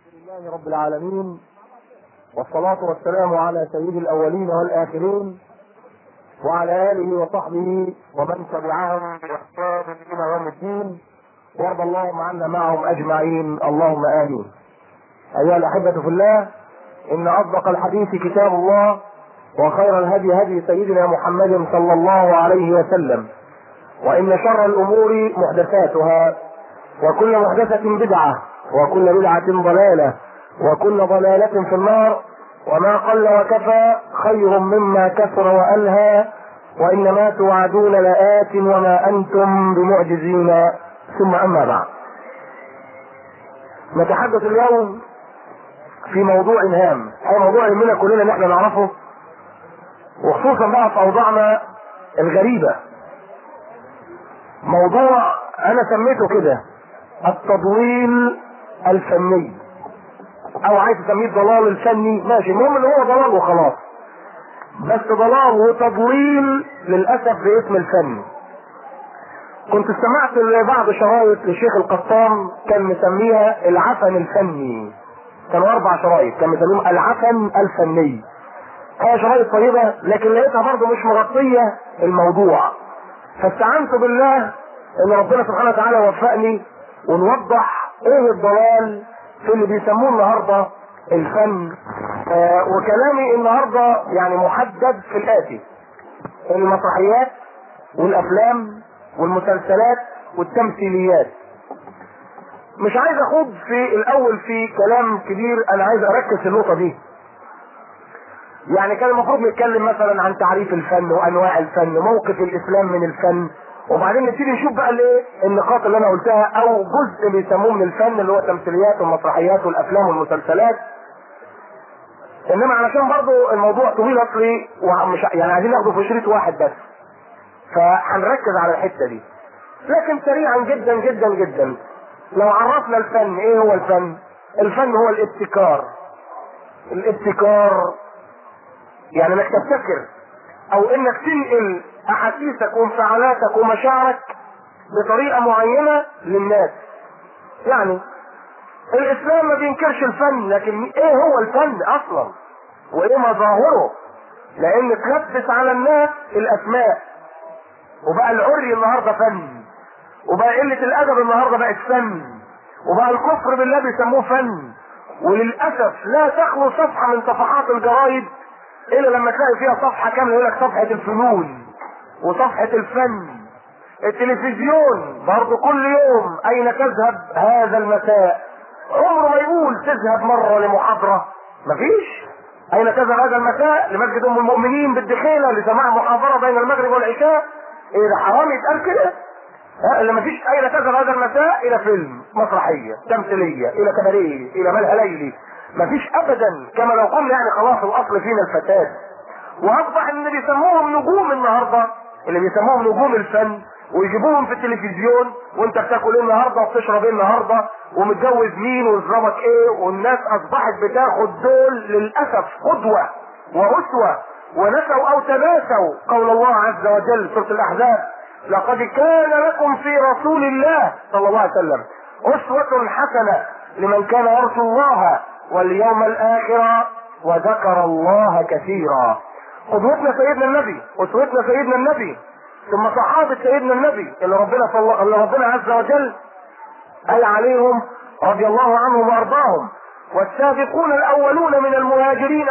لله رب العالمين، والصلاة والسلام على سيد الأولين والآخرين وعلى آله وصحبه ومن تبعهم بإحسان إلى يوم الدين، وارض اللهم عنا معهم أجمعين، اللهم آمين. أيها الأحبة في الله، إن أصدق الحديث كتاب الله، وخير الهدي هدي سيدنا محمد صلى الله عليه وسلم، وإن شر الأمور محدثاتها، وكل محدثة بدعة، وكل بدعة ضلالة، وكل ضلالة في النار. وما قل وكفى خير مما كثر وألهى، وإنما توعدون لآت وما أنتم بمعجزين. ثم أما بعد، نتحدث اليوم في موضوع هام، هو موضوع يهمنا كلنا ان احنا نعرفه، وخصوصا بقى في اوضاعنا الغريبة. موضوع انا سميته كده التضليل الفني، او عايز تسميه الضلال الفني، ماشي، المهم ان هو ضلال وخلاص، بس ضلال وتضليل للاسف باسم الفن. كنت استمعت لبعض شرايط للشيخ القطان كان مسميها العفن الفني، كانوا 4 شرايط كان مسميهم العفن الفني. هي شرايط طيبة لكن لقيتها برضه مش مغطية الموضوع، فاستعنت بالله ان ربنا سبحانه وتعالى وفقني ونوضح ايه الضلال في اللي بيسموه النهارده الفن. وكلامي النهارده يعني محدد في الآتي: المسرحيات والافلام والمسلسلات والتمثيليات. مش عايز اخوض في الاول في كلام كبير، انا عايز اركز في النقطة دي. يعني كان المفروض نتكلم مثلا عن تعريف الفن وانواع الفن، موقف الاسلام من الفن، وبعدين نبتدي نشوف بقى الايه النقاط اللي انا قلتها، او جزء بيسموه من الفن اللي هو التمثيليات والمسرحيات والافلام والمسلسلات. انما علشان برضو الموضوع طويل اصلي ومش يعني عايزين ناخده في شريط واحد بس، فهنركز على الحتة دي. لكن سريعا جدا جدا جدا، لو عرفنا الفن، ايه هو الفن؟ الفن هو الابتكار. الابتكار يعني انك تبتكر، او انك تنقل احاسيسك وانفعالاتك ومشاعرك بطريقة معينة للناس. يعني الاسلام ما بينكرش الفن، لكن ايه هو الفن اصلا وايه مظاهره؟ لان تلبس على الناس الاسماء، وبقى العري النهارده فن، وبقى قلة الادب النهارده بقت فن، وبقى الكفر بالله بيسموه فن. وللاسف لا تخلو صفحة من صفحات الجرايد الا لما تلاقي فيها صفحة كاملة يقول لك صفحة الفنون وصفحة الفن. التلفزيون برضو كل يوم اين تذهب هذا المساء، عمره ما يقول تذهب مرة لمحاضرة، مفيش. اين تذهب هذا المساء؟ لمسجد ام المؤمنين بالدخيلة لسماع محاضرة بين المغرب والعشاء. ايه ده حرام يتقال كده؟ اللي مفيش. اين تذهب هذا المساء؟ الى فيلم، مسرحية، تمثيلية، الى كباريه، الى ملهى ليلي. مفيش ابدا. كما لو قلنا يعني خلاص الاصل فينا الفساد. واصبح ان اللي بيسموهم نجوم النهارده، اللي بيسموهم نجوم الفن، ويجيبوهم في التلفزيون، وانت بتاكل ايه النهارده وبتشرب ايه النهارده ومتجوز مين ونظامك ايه، والناس اصبحت بتاخد دول للاسف قدوة واسوة، ونسوا او تناسوا قول الله عز وجل سورة الاحزاب: لقد كان لكم في رسول الله صلى الله عليه وسلم اسوة حسنة لمن كان يرجو الله واليوم الاخر وذكر الله كثيرا. قدوتنا سيدنا النبي، اسوتنا سيدنا النبي، ثم صحابة سيدنا النبي اللي ربنا عز وجل قال عليهم رضي الله عنهم وارضاهم: والسابقون الاولون من المهاجرين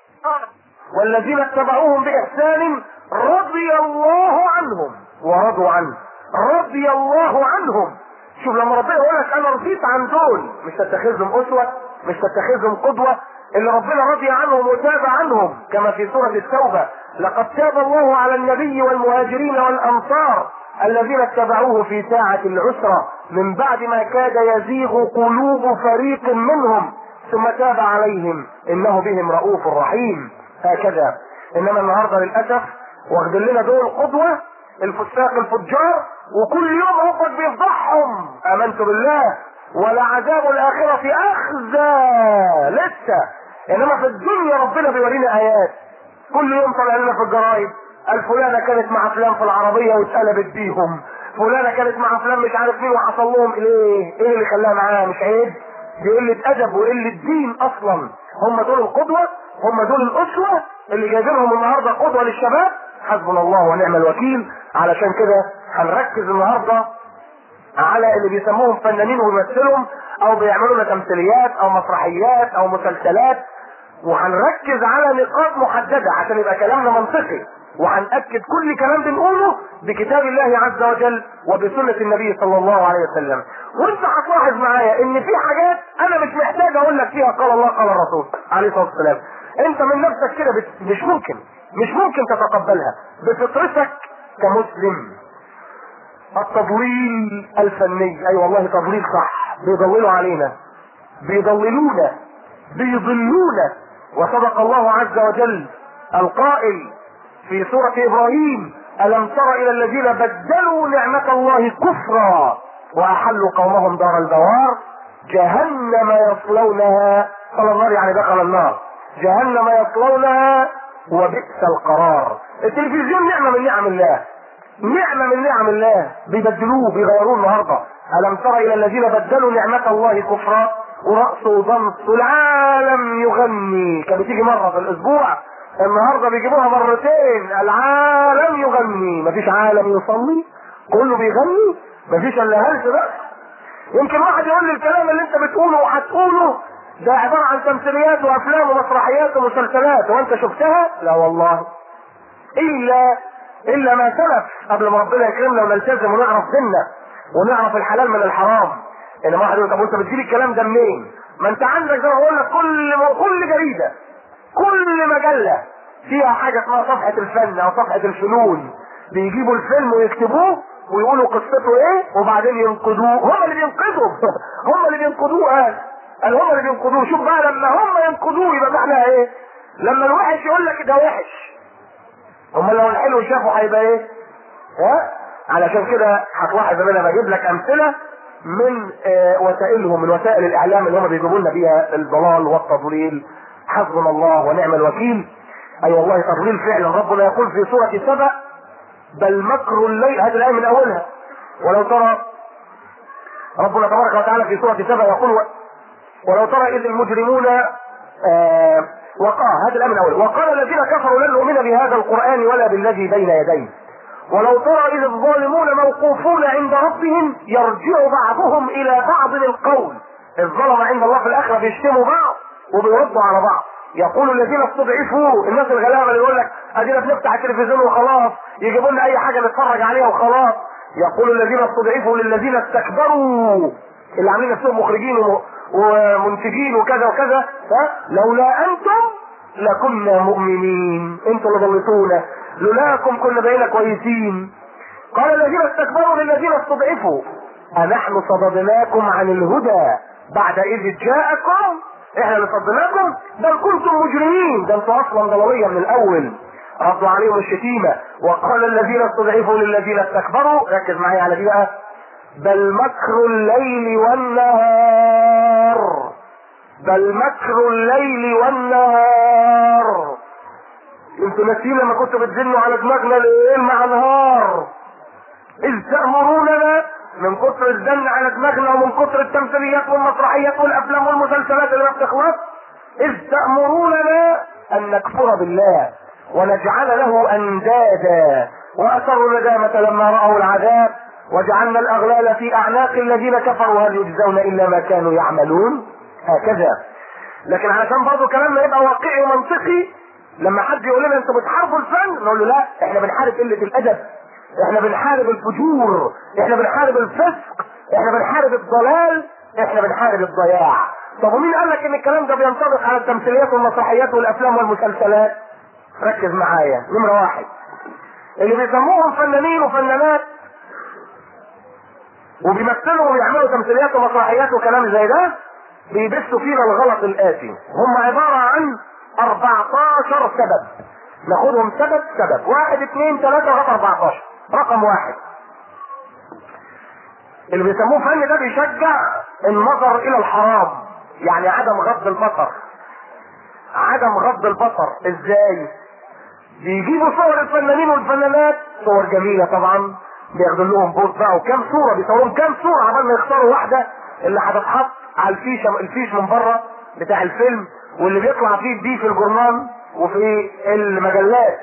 والذين اتبعوهم باحسان رضي الله عنهم ورضوا عنه. رضي الله عنهم. شوف لما ربنا يقول لك انا رضيت عن دول، مش تتخذهم اسوة، مش تتخذهم قدوة، اللي ربنا رضي عنهم وتاب عنهم، كما في سورة التوبة: لقد تاب الله على النبي والمهاجرين والانصار الذين اتبعوه في ساعة العسرة من بعد ما كاد يزيغ قلوب فريق منهم ثم تاب عليهم انه بهم رؤوف رحيم. هكذا. انما النهارده للاسف واخدين لنا دول قدوة، الفساق الفجار، وكل يوم ربك بيفضحهم. امنت بالله ولعذاب الاخرة اخزى لسه. انما في الدنيا ربنا بيورينا ايات كل يوم طلع لنا في الجرايد: الفلانة كانت مع فلان في العربية واتقلبت بيهم، فلانة كانت مع فلان مش عارف مين وحصل لهم ايه اللي خلاها معاها، مش عيب؟ دي قلة ادب وقلة دين اصلا. هم دول القدوة، هم دول الاسوة اللي جايبينهم النهاردة قدوة للشباب. حسبنا الله ونعم الوكيل. علشان كده هنركز النهاردة على اللي بيسموهم فنانين ويمثلهم او بيعملوا لنا تمثيليات او مسرحيات او مسلسلات، وهنركز على نقاط محددة عشان يبقى كلامنا منطقي، وهنأكد كل كلام بنقوله بكتاب الله عز وجل وبسنة النبي صلى الله عليه وسلم. وانت هتلاحظ معايا ان في حاجات انا مش محتاج اقول لك فيها قال الله قال الرسول عليه الصلاة والسلام. انت من نفسك كده مش ممكن تتقبلها بفطرتك كمسلم. التضليل الفني، اي والله تضليل صح، بيضللوا علينا، بيضللونا، بيضلونا. وصدق الله عز وجل القائل في سورة ابراهيم: الم تر الى الذين بدلوا نعمة الله كفرا واحلوا قومهم دار البوار جهنم يصلونها. قال النار يعني دخل النار. جهنم يصلونها وبئس القرار. التلفزيون نعمة من نعم الله، نعمة من نعم الله، بيبدلوه بيغيروه النهاردة. ألم تر إلى الذين بدلوا نعمة الله كفرا ورأسه ضمس العالم يغني. كانت بتيجي مرة في الأسبوع، النهاردة بيجيبوها مرتين. العالم يغني، مفيش عالم يصلي، كله بيغني، مفيش إلا هلس بقى. يمكن واحد يقول لي الكلام اللي أنت بتقوله وهتقوله ده عبارة عن تمثيليات وأفلام ومسرحيات ومسلسلات، وأنت شفتها؟ لا والله، إلا ما سلف قبل ما ربنا يكرمنا ونلتزم ونعرف ديننا ونعرف الحلال من الحرام. انما واحد يقول طب انت بتجيب الكلام ده منين؟ ما انت عندك زي ما بقول لك كل جريده، كل مجله فيها حاجه اسمها صفحه الفن او صفحه الفنون، بيجيبوا الفيلم ويكتبوه ويقولوا قصته ايه وبعدين ينقدوه. هم اللي بينقدوا هم اللي بينقدوه. هم اللي بينقدوه. شوف بقى لما هم ينقدوه يبقى معناها ايه؟ لما الوحش يقول لك ده وحش، امال لو الحلو شافه هيبقى ايه؟ ها؟ علشان كده هتلاحظ ان انا بجيب لك امثله من وسائلهم، من وسائل الاعلام اللي هم بيجيبوا لنا بيها الضلال والتضليل. حسبنا الله ونعم الوكيل. اي أيوة والله تضليل فعلا. ربنا يقول في سوره سبأ: بل مكر الليل. هذه الايه من اولها. ولو ترى ربنا تبارك وتعالى في سوره سبأ يقول: ولو ترى اذ المجرمون هذا الامر الاول: وقال الذين كفروا لن نؤمن بهذا القران ولا بالذي بين يديه ولو ترى اذ الظالمون موقوفون عند ربهم يرجع بعضهم الى بعض القول. الظلم عند الله في الاخره بيشتموا بعض وبيردوا على بعض. يقول الذين استضعفوا، الناس الغلابه اللي يقول لك ادينا بنفتح التلفزيون وخلاص، يجيبوا لنا اي حاجه نتفرج عليها وخلاص. يقول الذين استضعفوا للذين استكبروا، اللي عاملين نفسهم مخرجين ومنتجين وكذا وكذا: لولا انتم لكنا مؤمنين، انتم اللي ضلتونا، لولاكم كنا بقينا كويسين. قال الذين استكبروا للذين استضعفوا: أنحن صددناكم عن الهدى بعد إذ جاءكم؟ احنا اللي صددناكم؟ بل كنتم مجرمين، ده انتوا اصلا ضلالية من الاول. ردوا عليهم الشتيمة. وقال الذين استضعفوا للذين استكبروا، ركز معايا على دي بقى: بل مكر الليل والنهار، بل مكر الليل والنهار. انتوا ناسيين لما كنتوا بتزنوا على دماغنا ليل مع نهار؟ اذ تأمروننا، من كتر الزن على دماغنا ومن كتر التمثيليات والمسرحيات والافلام والمسلسلات اللي ما بتخلص، اذ تأمروننا ان نكفر بالله ونجعل له اندادا واثروا الندامة لما رأوا العذاب وجعلنا الاغلال في اعناق الذين كفروا هل يجزون الا ما كانوا يعملون. هكذا. لكن علشان برضه كلامنا يبقى واقعي ومنطقي، لما حد يقول لنا انتوا بتحاربوا الفن نقول له لا، احنا بنحارب قلة الادب، احنا بنحارب الفجور، احنا بنحارب الفسق، احنا بنحارب الضلال، احنا بنحارب الضياع. طب ومين قال لك ان الكلام ده بينطبق على التمثيليات والمسرحيات والافلام والمسلسلات؟ ركز معايا. نمرة واحد: اللي بيسموهم فنانين وفنانات وبيمثلوا ويعملوا تمثيليات ومسرحيات وكلام زي ده، بيبثوا فينا الغلط الآتي. هم عبارة عن 14 سبب، ناخدهم سبب 1 2 3 لغاية 14. رقم 1: اللي بيسموه فن ده بيشجع النظر الى الحرام، يعني عدم غض البصر. عدم غض البصر ازاي؟ بيجيبوا صور الفنانين والفنانات، صور جميلة طبعا، بياخدوا لهم بوز بقى وكام صورة، بيصوروا كام صورة عبال ما يختاروا واحدة اللي هتتحط على الفيش من بره بتاع الفيلم، واللي بيطلع فيه دي في الجورنال وفي المجلات.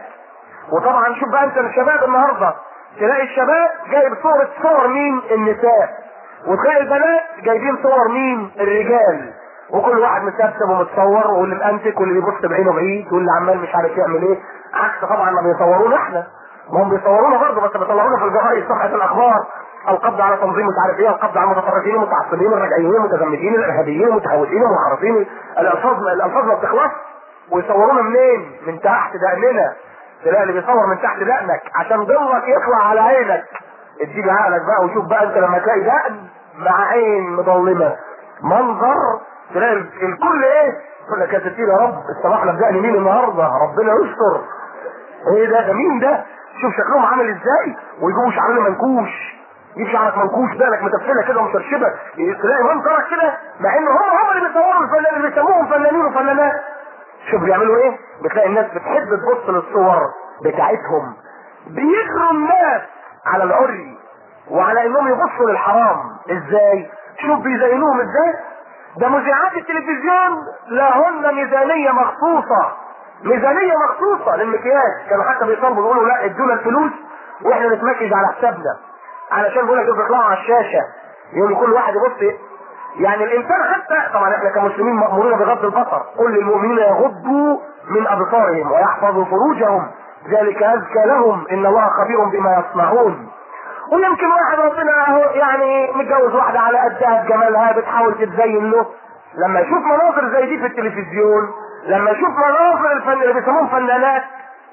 وطبعا شوف بقى انت الشباب النهارده، تلاقي الشباب جايب صور مين؟ النساء، وتلاقي البنات جايبين صور مين؟ الرجال، وكل واحد متسبسب ومتصور، واللي مأنتك واللي بيبص بعينه بعيد واللي عمال مش عارف يعمل ايه، عكس طبعا ما بيصورونا احنا. ما هم بيصورونا برضه بس بيطلعونا في الجرايد صفحه الاخبار، القبض على تنظيم مش عارف ايه، القبض على المتطرفين المتعصبين الرجعيين المتزمتين الارهابيين المتهوسين المنحرفين، الالفاظ ما بتخلص. ويصورونا منين؟ من تحت دقننا. تلاقي اللي بيصور من تحت دقنك عشان ضلك يطلع على عينك. اديني عقلك بقى وشوف بقى انت لما تلاقي دقن مع عين مظلمه منظر، تلاقي الكل ايه؟ يقول لك يا ستير يا رب استراحنا بدقن مين النهارده؟ ربنا يستر. ايه ده مين ده؟ شوف شكلهم عامل ازاي، ويجيبوا شعرنا منكوش، يجيب شعرك منكوش بالك متفله كده ومشرشبه، تلاقي منظرك كده، مع ان هم اللي بيصوروا الفنانين اللي بيسموهم فنانين وفنانات. شوف بيعملوا ايه؟ بتلاقي الناس بتحب تبص للصور بتاعتهم، بيجروا الناس على العري وعلى انهم يبصوا للحرام. ازاي؟ شوف بيزينوهم ازاي. ده مذيعات التلفزيون لهن ميزانيه مخصوصه، ميزانيه مخصوصه للمكياج. كانوا حتى بيطلبوا يقولوا لا ادونا الفلوس واحنا نتمكج على حسابنا، علشان بيقول لك بيطلعوا على الشاشه يقول كل واحد يبص. يعني الانسان حتى طبعا احنا كمسلمين مأمورين بغض البصر، قل للمؤمنين يغضوا من ابصارهم ويحفظوا فروجهم ذلك ازكى لهم ان الله خبير بما يصنعون. ويمكن واحد ربنا اهو يعني متجوز واحده على قدها بجمالها بتحاول تتزين له، لما يشوف مناظر زي دي في التلفزيون، لما يشوف مناظر اللي بيسموهم فنانات،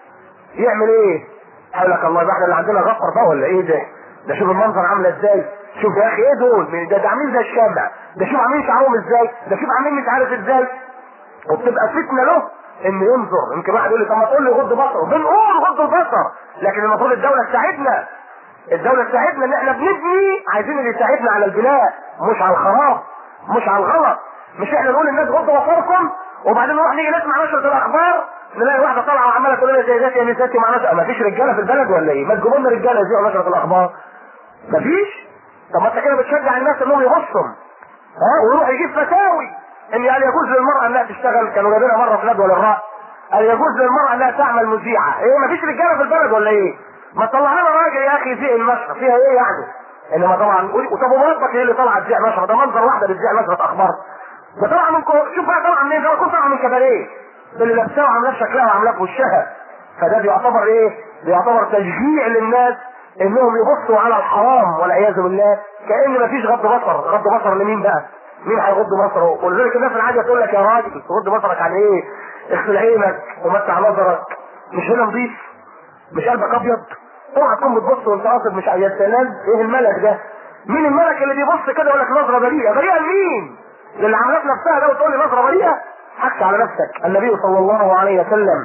يعمل ايه؟ يقول لك الله، احنا اللي عندنا غفر بقى ولا ايه ده؟ ده شوف المنظر عامله ازاي، شوف يا اخي ايه دول؟ ده عاملين زي الشمع، ده شوف عاملين شعرهم ازاي، ده شوف عاملين مش عارف ازاي. وبتبقى فتنه له انه ينظر. يمكن واحد يقول لي طب ما تقول لي غض بصره، بنقول غض البصر، لكن المفروض الدوله تساعدنا. الدوله تساعدنا ان احنا بنبني، عايزين اللي يساعدنا على البناء مش على الخراب، مش على الغلط. مش احنا نقول للناس غضوا بصركم وبعدين نروح نيجي نسمع نشره الاخبار نلاقي واحده طالعه وعماله تقول لنا سيداتي يا نساتي معناته ما فيش رجاله في البلد ولا ايه؟ ما تجيبوا لنا رجاله يذيعوا نشره الاخبار. ما فيش. طب ما انت كده بتشجع الناس انهم يبصوا ويروح يجيب فتاوي ان قال يجوز للمراه انها تشتغل. كانوا جايبينها مره في ندوه للراي، قال يجوز للمراه انها تعمل مذيعه. ايه ما فيش رجاله في البلد ولا ايه؟ ما تطلع لنا راجل يا اخي يذيع النشره، فيها ايه يعني؟ انما طبعا طب ومراتك ايه اللي طالعه تذيع نشره؟ ده منظر واحده بتذيع نشره اخبار. ده طالعه من شوف بقى طالعه منين؟ ده طالعه من كباريه اللي لابساها وعاملاه شكلها وعاملاه في وشها. فده بيعتبر ايه؟ بيعتبر تشجيع للناس انهم يبصوا على الحرام والعياذ بالله، كأن مفيش غض بصر. غض بصر لمين بقى؟ مين هيغض بصره؟ ولذلك الناس العادية تقول لك يا راجل تغض بصرك عن ايه؟ اغسل عينك ومتع نظرك، مش هنا نضيف؟ مش قلبك ابيض؟ اوعى تكون بتبص وانت قاصد مش يا سلام. ايه الملك ده؟ مين الملك اللي بيبص كده يقول لك نظرة بريئة؟ بريئة لمين؟ اللي عملت نفسها ده وتقول لي نظرة بريئة؟ حكي على نفسك. النبي صلى الله عليه وسلم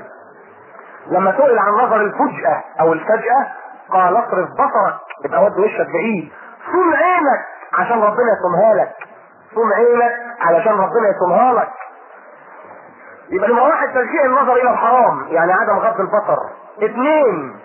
لما سئل عن نظر الفجأة او الفجأة قال اصرف بصرك، يبقى ود وشك بعيد. صوم عينك عشان ربنا يصومها لك، صوم عينك علشان ربنا يصومها لك. يبقى نمرة واحد تشجيع النظر الى الحرام، يعني عدم غض البصر. اثنين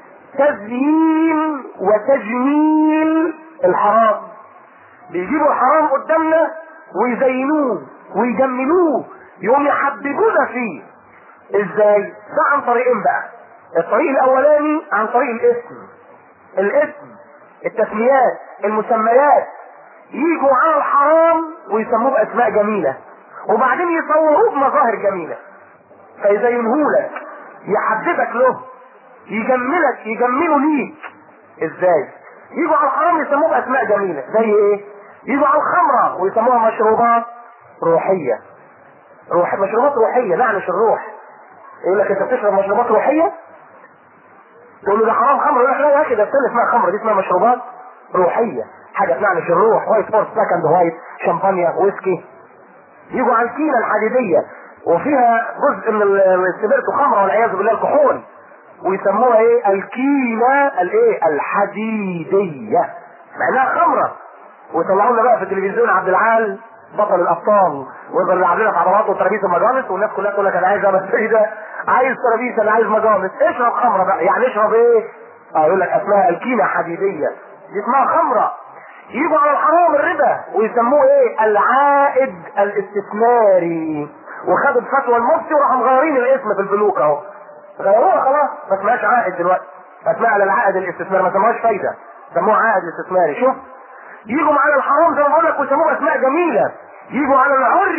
تزيين وتجميل الحرام، بيجيبوا الحرام قدامنا ويزينوه ويجملوه، يقوم يحببونا فيه. ازاي؟ ده عن طريقين بقى. الطريق الاولاني عن طريق الاسم، التسميات، المسميات. يجوا على الحرام ويسموه باسماء جميلة وبعدين يصوروه بمظاهر جميلة، فيزينهولك، يحببك له، يجملك، يجمله ليك. ازاي؟ يجوا على الحرام يسموه باسماء جميلة زي ايه؟ يجوا على الخمرة ويسموها مشروبات روحية. مشروبات روحية نعنش الروح. يقول لك انت بتشرب مشروبات روحية؟ تقول له ده حرام خمر، يقول لك لا يا اخي ده استنى اسمها خمر، دي اسمها مشروبات روحية، حاجة تنعنش الروح، وايت فورس سكند وايت، شامبانيا، ويسكي. يجوا على الكينة الحديدية وفيها جزء من السبيرتو خمرة والعياذ بالله الكحول، ويسموها ايه؟ الكينة الايه؟ الحديدية، معناها خمرة. ويطلعوا لنا بقى في التلفزيون عبد العال بطل الابطال ويفضل يلعب لنا في عضلات وترابيزه مجالس، والناس كلها تقول لك انا عايز بس ايه ده؟ عايز ترابيزه، انا عايز مجالس. اشرب خمره بقى. يعني اشرب ايه؟ يقول لك اسمها الكينه حديديه، دي اسمها خمره. يجوا على الحرام الربا ويسموه ايه؟ العائد الاستثماري. وخدوا بفتوى المفتي وراحوا مغيرين الاسم في البنوك اهو، غيروها خلاص، ما اسمهاش عائد دلوقتي، اسمها على العائد الاستثماري، ما سموهاش فايده، سموها عائد استثماري. شوف، يجوا على الحرام زي ما بقول لك ويسموه اسماء جميله. يجوا على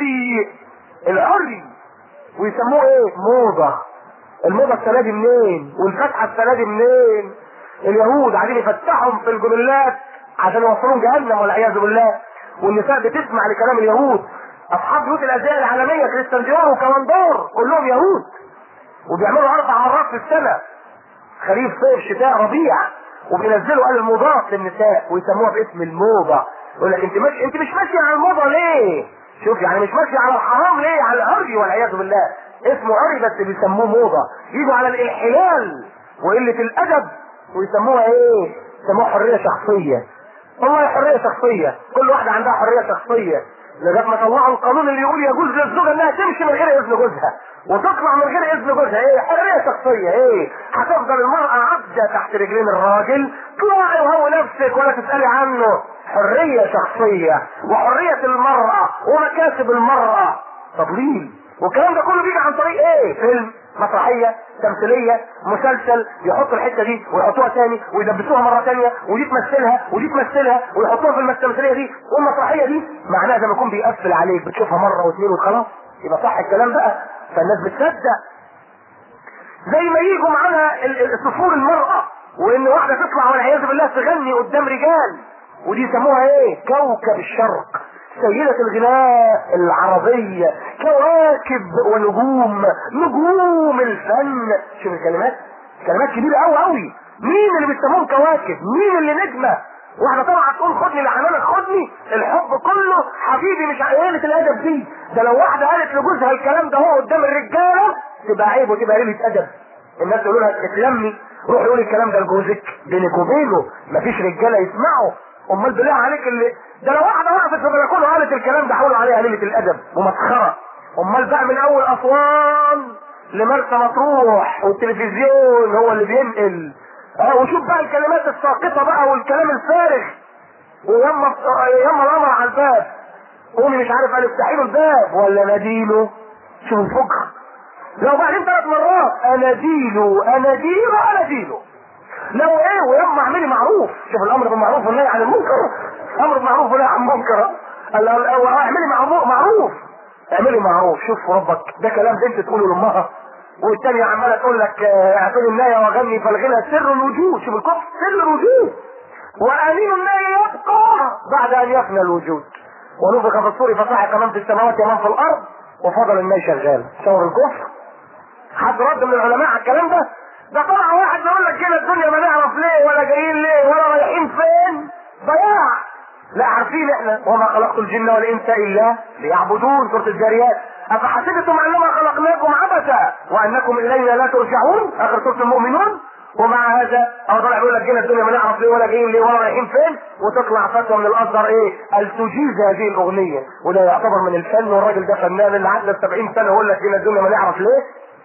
العري ويسموه ايه؟ موضه. الموضه السنه دي منين؟ والفتحه السنه دي منين؟ اليهود عايزين يفتحهم في الجبلات عشان يوصلون جهنم والعياذ بالله. والنساء بتسمع لكلام اليهود. اصحاب بيوت الازياء العالميه كريستيان ديور وكواندور كلهم يهود، وبيعملوا 4 مرات في السنه، خريف صيف شتاء ربيع، وبينزلوا الموضات للنساء ويسموها باسم الموضه. يقول لك انت مش ماشيه على الموضه ليه؟ شوف يعني مش ماشيه على الحرام ليه؟ على العري والعياذ بالله. اسمه عري بس بيسموه موضه. يجوا على الانحلال وقله الادب ويسموها ايه؟ يسموها حريه شخصيه. والله حريه شخصيه، كل واحده عندها حريه شخصيه، لغايه ما طلعوا القانون اللي يقول يجوز للزوجه انها تمشي من غير اذن جوزها وتطلع من غير اذن جوزها. ايه حريه شخصيه؟ ايه هتفضل المراه عبده تحت رجلين الراجل؟ طلعي وهو نفسك ولا تسالي عنه. حريه شخصيه وحريه المراه ومكاسب المراه تضليل. والكلام ده كله بيجي عن طريق ايه؟ فيلم، مسرحيه، تمثيليه، مسلسل، يحطوا الحته دي ويحطوها تاني ويدبسوها مره تانيه، ودي تمثلها ودي تمثلها ويحطوها في التمثيليه دي والمسرحيه دي. معناها زي ما يكون بيقفل عليك، بتشوفها مره واثنين وخلاص يبقى صح الكلام بقى، فالناس بتصدق. زي ما يجوا معانا صفور المراه، وان واحده تطلع والعياذ بالله تغني قدام رجال، ودي يسموها ايه؟ كوكب الشرق، سيدة الغناء العربية، كواكب ونجوم، نجوم الفن. شوف الكلمات، كلمات كبيرة قوي قوي. مين اللي بيسموهم كواكب؟ مين اللي نجمة؟ واحدة طبعا تقول خدني لحنانك خدني، الحب كله حبيبي، مش قلة الادب دي. ده لو واحدة قالت لجوزها الكلام ده هو قدام الرجالة تبقى عيب وتبقى قلة ادب. الناس يقولوا لها اتلمي، روح يقول الكلام ده لجوزك بينك وبينه، مفيش رجالة يسمعوا. امال بالله عليك اللي ده لو واحده وقفت في البلكونه وقالت الكلام ده حولوا عليها قليله الادب ومسخره. امال بقى من اول اسوان لمرسى مطروح والتلفزيون هو اللي بينقل. وشوف بقى الكلمات الساقطه بقى والكلام الفارغ. ويما الامر على الباب، قومي مش عارف قال افتحي له الباب ولا ناديله. شوف الفجر. لو بعدين 3 مرات اناديله لو ايه ويما اعملي معروف. شوف الامر بالمعروف والنهي عن المنكر، امر بالمعروف والنهي عن المنكر. اعملي معروف، اعملي معروف. شوف ربك، ده كلام بنت تقوله لامها والتانية عماله تقول لك اعطيني النايه واغني فالغنى سر الوجود. شوف الكفر، سر الوجود. وامين النايه يبقى بعد ان يفنى الوجود. ونفخ في الصور فصعق من في السماوات ومن في الارض وفضل الناي شغال. شاور الكفر. حد رد من العلماء على الكلام ده؟ ده طلع واحد يقول لك كده الدنيا ما نعرف ليه ولا جايين ليه ولا رايحين فين، ضياع. لا عارفين احنا وما خلقت الجن والانس الا ليعبدون. سوره الجاريات. افحسبتم انما خلقناكم عبثا وانكم الينا لا ترجعون، اخر سوره المؤمنون. ومع هذا طلع يقول لك كده الدنيا ما نعرف ليه ولا جايين ليه ولا رايحين فين، وتطلع فتوى من الازهر ايه؟ تجيز هذه الاغنيه. وده يعتبر من الفن، والراجل ده فنان اللي عدى 70 سنه يقول لك كده الدنيا ما نعرف ليه،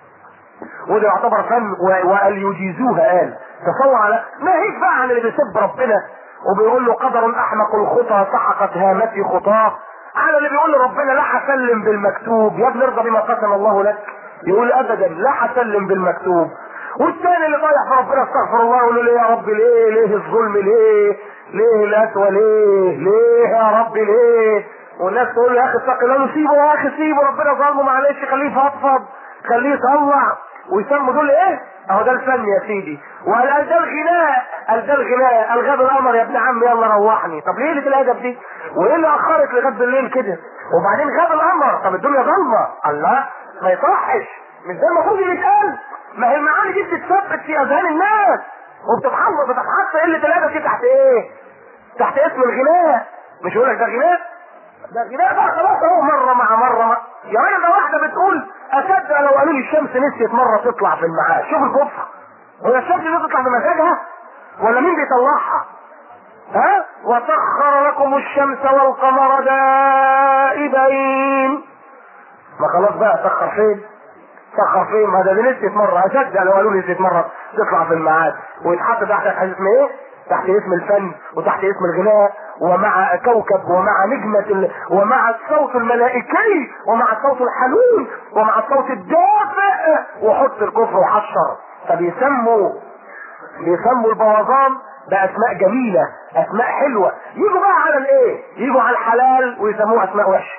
وده يعتبر فن. وقال يجيزوها. قال تصور على ما هيك بقى عن اللي بيسب ربنا وبيقول له قدر احمق الخطى سحقت هامتي خطاه، على اللي بيقول له ربنا لا هسلم بالمكتوب. يا ابني ارضى بما قسم الله لك. يقول ابدا لا هسلم بالمكتوب. والثاني اللي طايح في ربنا استغفر الله يقول له ليه يا رب؟ ليه الظلم؟ ليه القسوه؟ ليه يا رب ليه؟ والناس تقول له يا اخي اتق الله، سيبه يا اخي سيبه، ربنا ظلمه معلش، خليه يفضفض، خليه يطلع. ويسموا دول ايه؟ اهو ده الفن يا سيدي. وقال ده الغناء، الغاب القمر يا ابن عمي يلا روحني. طب ليه قله الادب دي؟ وايه اللي اخرت لغايه بالليل كده؟ وبعدين غاب القمر، طب الدنيا ضلمه. الله، ما يصحش، مش ده المفروض يتقال. ما هي المعاني دي بتتثبت في اذهان الناس بتتحط قله الادب دي تحت ايه؟ تحت اسم الغناء. مش يقول لك ده غناء؟ ده غناء بقى خلاص اهو. مره يا راجل، ده واحده بتقول اصدق لو قالوا لي الشمس نسيت مره تطلع في المعاد. شوف الكفر. هو الشمس دي تطلع بمزاجها ولا مين بيطلعها؟ وسخر لكم الشمس والقمر دائبين. ما خلاص بقى، سخر فين؟ ما ده نسيت مره. اصدق لو قالوا لي نسيت مره تطلع في المعاد ويتحط تحت حديث ايه؟ تحت اسم الفن وتحت اسم الغناء، ومع كوكب ومع نجمة ومع الصوت الملائكي ومع الصوت الحنون ومع الصوت الدافئ، وحط الكفر وحشر. فبيسموا البوظان باسماء جميلة، اسماء حلوة. يجوا بقى على الايه؟ يجوا على الحلال ويسموه اسماء وحشة.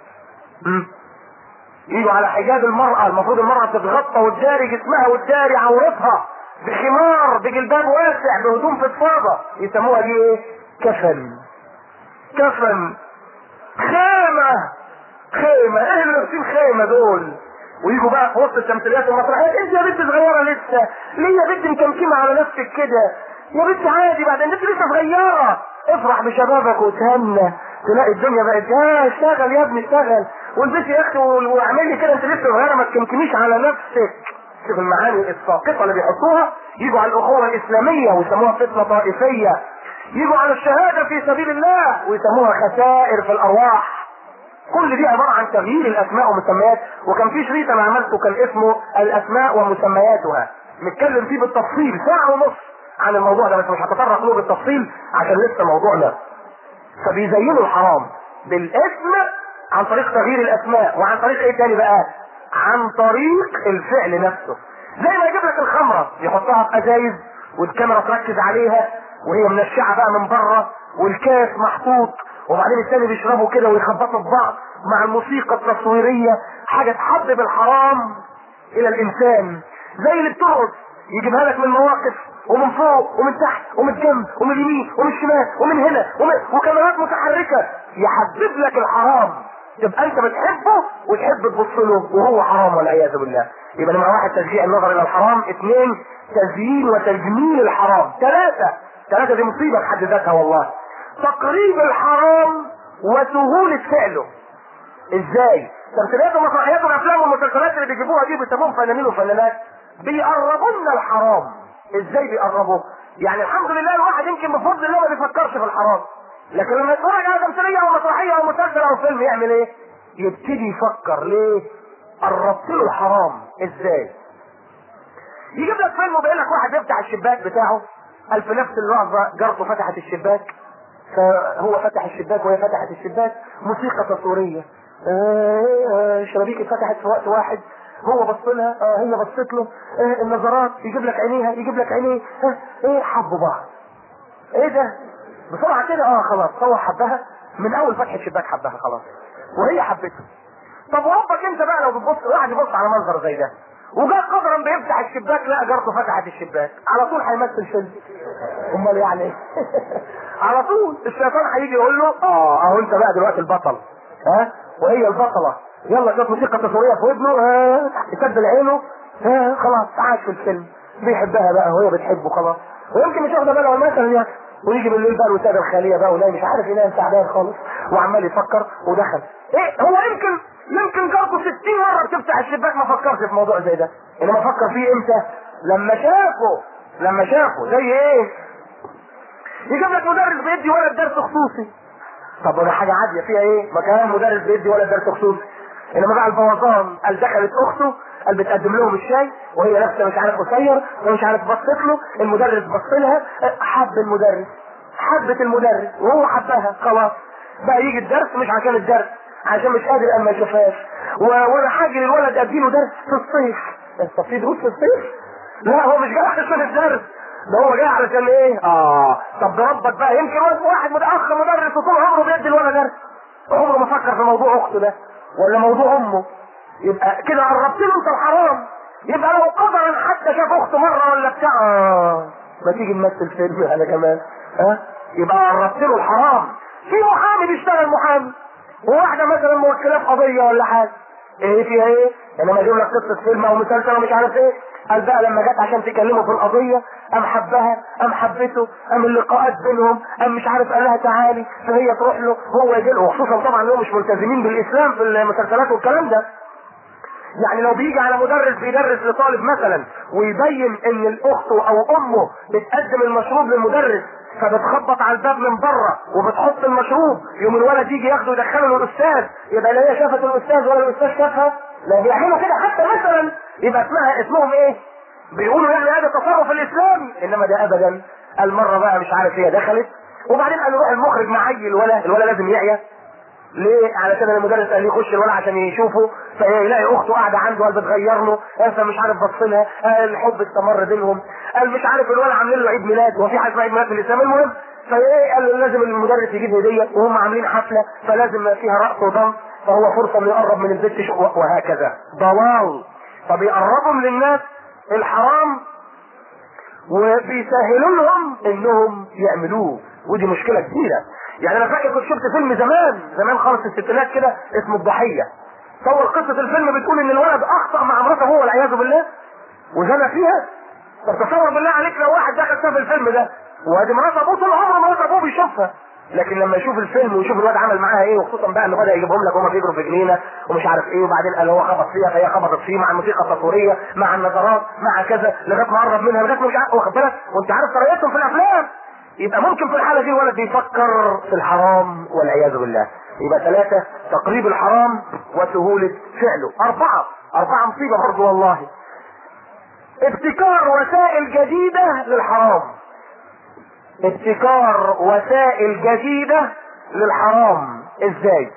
يجوا على حجاب المرأة، المفروض المرأة تتغطى وتداري جسمها وتداري عورتها بخمار بجلباب واسع بهدوم فضفاضة، يسموها دي ايه؟ كفن. خيمة. ايه اللي لابسين خيمة دول؟ ويجوا بقى في وسط التمثيليات والمسرحيات، انت يا بنت صغيرة لسه، ليه يا بنت مكمكمة على نفسك كده؟ يا بنت عادي، بعدين انت لسه صغيرة، افرح بشبابك وتهنى، تلاقي الدنيا بقت اشتغل يا ابني اشتغل، والبنت يا اختي واعمل لي كده، انت لسه صغيرة ما تكمكميش على نفسك. شوف المعاني الساقطة اللي بيحطوها. يجوا على الاخوة الاسلامية ويسموها فتنة طائفية. يجوا على الشهادة في سبيل الله ويسموها خسائر في الارواح. كل دي عبارة عن تغيير الاسماء ومسميات. وكان في شريط انا عملته كان اسمه الاسماء ومسمياتها، نتكلم فيه بالتفصيل ساعة ونص عن الموضوع ده، بس مش هتطرق له بالتفصيل عشان لسه موضوعنا. فبيزينوا الحرام بالاسم عن طريق تغيير الاسماء، وعن طريق ايه تاني بقى؟ عن طريق الفعل نفسه. زي ما يجيب لك الخمرة يحطها في ازايز والكاميرا تركز عليها وهي منشعة بقى من بره والكاس محطوط، وبعدين الثاني بيشربوا كده ويخبطوا في بعض مع الموسيقى التصويرية، حاجة تحبب الحرام الى الانسان. زي اللي بترقص يجيبها لك من مواقف ومن فوق ومن تحت ومن الجنب ومن اليمين ومن الشمال ومن هنا وكاميرات متحركة يحبب لك الحرام، تبقى انت بتحبه وتحب تبص له وهو حرام والعياذ بالله. يبقى نمرة 1 تشجيع النظر الى الحرام، 2 تزيين وتجميل الحرام، 3 دي مصيبة بحد ذاتها والله، تقريب الحرام وسهولة فعله. ازاي؟ تمثيليات ومسرحيات والافلام والمسلسلات اللي بيجيبوها دي بيسموهم فنانين وفنانات، بيقربوا لنا الحرام. ازاي بيقربوا؟ يعني الحمد لله الواحد يمكن بفضل الله ما بيفكرش في الحرام، لكن لما يتفرج على تمثيليه او مسرحيه او مسلسل او فيلم يعمل ايه؟ يبتدي يفكر. ليه؟ قربت له الحرام. ازاي؟ يجيب لك فيلم وبيقول لك واحد يفتح الشباك بتاعه، قال في نفس اللحظه جارته فتحت الشباك، فهو فتح الشباك وهي فتحت الشباك، موسيقى تصويريه، شبابيك اتفتحت في وقت واحد، هو بص لها، هي بصت له، النظرات، يجيب لك عينيها يجيب لك عينيه، حبوا بعض. ايه ده؟ بسرعه كده، خلاص هو حبها من اول فتح الشباك، حبها خلاص وهي حبته. طب وربك انت بقى لو بتبص، واحد يبص على منظر زي ده وجاء قدرا بيفتح الشباك لقى جارته فتحت الشباك، على طول هيمثل فيلم. امال يعني على طول الشيطان هيجي يقول له اهو انت بقى دلوقتي البطل، وهي البطلة، يلا شوف موسيقى تصويرية في ودنه، يسدل عينه، خلاص عاش في الفيلم، بيحبها بقى وهي بتحبه خلاص، ويمكن مش واخده بالها مثلا يعني، ويجي بالليل بقى الوسادة الخالية بقى ولا مش عارف ينام تعبان خالص وعمال يفكر ودخل. هو يمكن جارته 60 مرة بتفتح الشباك ما فكرش في موضوع زي ده، انما فكر فيه امتى؟ لما شافه زي ايه؟ يجيب لك مدرس بيدي ولد درس خصوصي، طب ولا حاجة عادية فيها ايه؟ ما كان مدرس بيدي ولد درس خصوصي. انما بقى البوظان قال دخلت اخته، قال بتقدم لهم الشاي وهي لابسه مش عارف قصير ومش عارف بصت له، المدرس بص لها، حبت المدرس وهو حبها خلاص. بقى يجي الدرس مش عشان الدرس، عشان مش قادر اما يشوفهاش، وانا حاجه للولد اديله درس في الصيف. طب في دروس في الصيف؟ لا هو مش جاي عشان الدرس، ده هو جاي علشان ايه؟ طب ده ربك بقى، يمكن واحد متاخر مدرس وطول عمره بيدي الولد درس، عمره ما فكر في موضوع اخته ده ولا موضوع امه، يبقى كده قربت له انت الحرام. يبقى لو قدرا حتى شاف اخته مره ولا بتاع، ما تيجي نمثل فيلم انا كمان، يبقى قربت له الحرام. في محامي بيشتغل محامي، وواحده مثلا موكله في قضيه ولا حاجه، ايه فيها ايه؟ انما اجيب لك قصه فيلم او مسلسل ومش عارف ايه، قال بقى لما جت عشان تكلمه في القضيه ام حبها ام حبته ام اللقاءات بينهم ام مش عارف قال لها تعالي، فهي تروح له هو يجي له، وخصوصا طبعا انهم مش ملتزمين بالاسلام في المسلسلات والكلام ده. يعني لو بيجي على مدرس بيدرس لطالب مثلا ويبين ان الاخت او امه بتقدم المشروب للمدرس، فبتخبط على الباب من بره وبتحط المشروب، يوم الولد يجي ياخده يدخله للاستاذ، يبقى لا هي شافت الاستاذ ولا الاستاذ شافها، لا بيعملوا كده حتى مثلا، يبقى اسمهم ايه؟ بيقولوا يعني هذا تصرف الاسلامي، انما ده قال مرة بقى مش عارف هي دخلت، وبعدين قال روح المخرج معي الولا لازم يعيا. ليه؟ علشان المدرس قال لي يخش الولد عشان يشوفه، فيلاقي اخته قاعده عنده قال بتغير له، فمش عارف بصلها، الحب استمر بينهم، قال مش عارف الولد عاملين له عيد ميلاد، وفي حاجه اسمها عيد ميلاد في الاسلام. المهم قال لازم المدرس يجيب هديه، وهم عاملين حفله فلازم فيها رقص وضم، فهو فرصه انه يقرب من البيت وهكذا. ضلال. فبيقربهم للناس الحرام وبيسهلوا لهم انهم يعملوه، ودي مشكله كبيره. يعني انا فاكر كنت شفت فيلم زمان خالص في الستينات كده اسمه الضحيه. تصور قصه الفيلم بتقول ان الولد اخطا مع مراته هو والعياذ بالله وزنى فيها. طب تصور بالله عليك لو واحد دخل شاف الفيلم ده، وادي مرات ابوه طول عمره مرات ابوه بيشوفها، لكن لما يشوف الفيلم ويشوف الواد عمل معاها ايه، وخصوصا بقى انه بدا يجيبهم لك وهم بيجروا في جنينه ومش عارف ايه، وبعدين قال هو خبط فيها فهي خبطت فيه، مع الموسيقى التصويريه مع النظرات مع كذا لغايه ما قرب منها لغايه ما مش عارف، واخد بالك، وانت عارف طريقتهم في الافلام. يبقى ممكن في الحاله دي الولد بيفكر في الحرام والعياذ بالله. يبقى 3 تقريب الحرام وسهوله فعله. 4 مصيبه برضه والله. ابتكار وسائل جديده للحرام. ابتكار وسائل جديدة للحرام. ازاي؟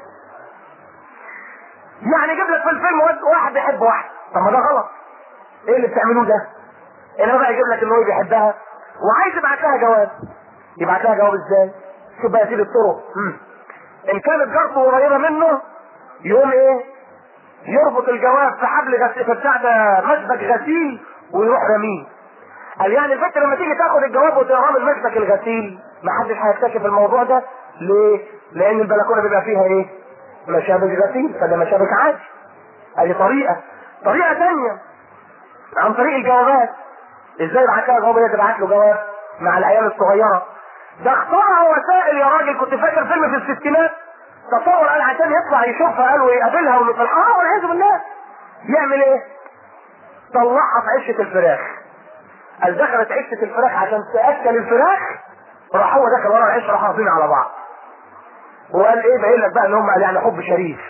يعني يجيب لك في الفيلم واحد بيحب واحد، طب ما ده غلط، ايه اللي بتعملوه ده؟ انما بقى يجيب لك انه هو بيحبها وعايز يبعت لها جواب. يبعت لها جواب ازاي؟ شوف بقى يا سيدي الطرق. ان كانت جارته قريبة منه يقوم ايه؟ يربط الجواب في حبل غسيل بتاع ده مسبك غسيل ويروح رميه. قال يعني البنت لما تيجي تاخد الجواب وتقراه من مسبك الغسيل محدش هيكتشف الموضوع ده. ليه؟ لان البلكونه بيبقى فيها ايه؟ مشابك غسيل، فده مشابك عادي. ادي طريقه ثانيه عن طريق الجوابات. ازاي يبعت لها جواب وهي تبعت له جواب مع العيال الصغيره؟ ده اخترعوا وسائل يا راجل. كنت فاكر فيلم في الستينات، تصور قال عشان يطلع يشوفها قال ويقابلها وفي الحرام والعياذ بالله يعمل ايه؟ طلعها في عشه الفراخ. قال دخلت عشه الفراخ عشان تاكل الفراخ، راح هو دخل ورا العشه راح حاطين على بعض. وقال ايه باين لك بقى ان هم قال يعني حب شريف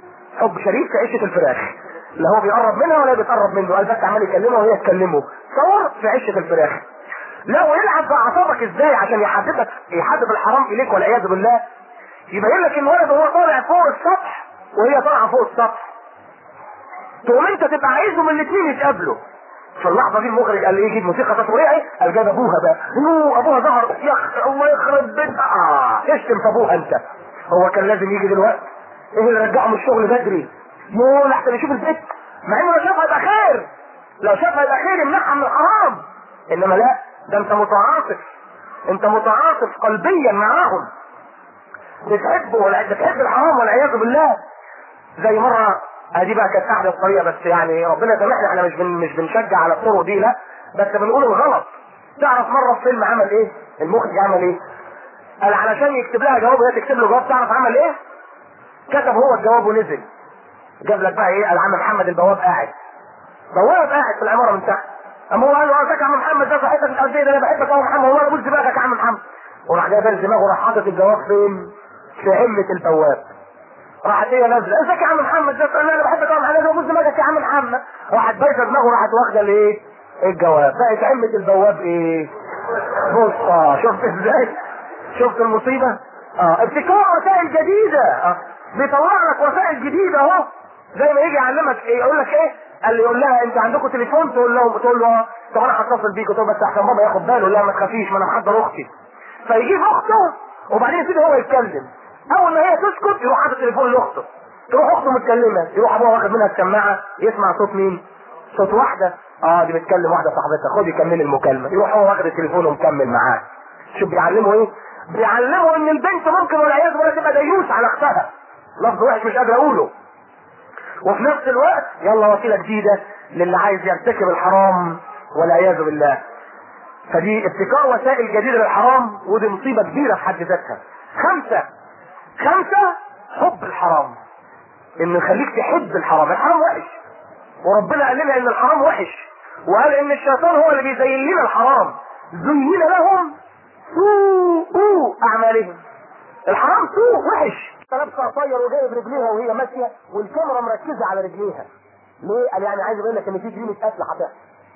في عشه الفراخ، لا هو بيقرب منها ولا بيتقرب منه، قال بس عمال يكلمه وهي تكلمه. تصور في عشه الفراخ. لا ويلعب باعصابك ازاي عشان يحبب الحرام اليك والعياذ بالله. يبين لك ان ولد وهو طالع فوق السطح وهي طالعه فوق السطح، تقوم انت تبقى عايزهم الاثنين يتقابلوا. في اللحظه دي المخرج قال ايه؟ يجيب موسيقى تصويريه ايه؟ قال جاب ابوها بقى، ابوها ظهر، الله يخرب بيتها، اشتم في ابوها انت. هو كان لازم يجي دلوقتي، ايه اللي رجعه من الشغل بدري؟ لحسن يشوف البيت، مع انه لو شافها يبقى خير، يمنعها من الحرام. انما لا، ده انت متعاطف قلبيا معاهم، بتحبه ولا بتحب الحرام والعياذ بالله. زي مره ادي بقى كانت احدى الطريقه، بس يعني ربنا يسامحنا احنا مش بنشجع على الطرق دي، لا بس بنقول الغلط. تعرف مره في فيلم عمل ايه؟ المخرج عمل ايه؟ قال علشان يكتب لها جواب وهي تكتب له جواب، تعرف عمل ايه؟ كتب هو الجواب ونزل جاب لك بقى ايه؟ قال عم محمد البواب قاعد في العماره من تحت. اما هو قال له ازيك يا عم محمد، ده صحتك مش قد ايه، ده انا بحبك قوي يا محمد، والله ابوس دماغك يا عم محمد. وراح جايب دماغه وراح حاطط الجواب فين؟ في همه البواب. راحت هي نازله ازيك يا عم محمد، ده انا بحبك قوي يا محمد، ابوس دماغك يا عم محمد. راحت بايظه دماغه وراحت واخده الايه؟ الجواب. بقت همه البواب ايه؟ بص شفت ازاي؟ شفت المصيبه؟ ابتكار وسائل جديده. بيطلع لك وسائل جديده اهو. زي ما يجي يعلمك ايه؟ يقول لك ايه؟ قال يقول لها انت عندكم تليفون؟ تقول له طب انا هتصل بيك، تقول بس احسن بابا ياخد باله. لا ما تخافيش، ما انا محضر اختي. فيجيب اخته وبعدين يبتدي هو يتكلم. اول ما هي تسكت يروح حاطط التليفون لاخته، تروح اخته متكلمه، يروح ابوها واخد منها السماعه يسمع صوت مين؟ صوت واحده. دي بتكلم واحده صاحبتها، خدي كملي المكالمه. يروح هو واخد التليفون ومكمل معاه. شوف بيعلموا ايه؟ بيعلموا ان البنت ممكن والعياذ بالله تبقى ديوس على اختها. لفظ وحش مش قادر اقوله. وفي نفس الوقت يلا وسيله جديده للي عايز يرتكب الحرام والعياذ بالله. فدي ابتكار وسائل جديده للحرام، ودي مصيبه كبيره في حد ذاتها. 5 حب الحرام. انه يخليك تحب الحرام. الحرام وحش، وربنا قال لنا ان الحرام وحش، وقال ان الشيطان هو اللي بيزين لنا الحرام. زين لهم سوء اعمالهم. الحرام سوء وحش. لابسه قصير وجايب رجليها وهي ماشيه والكاميرا مركزه على رجليها. ليه؟ قال يعني عايز يقول لك ان في جريمه قتل هتحصل.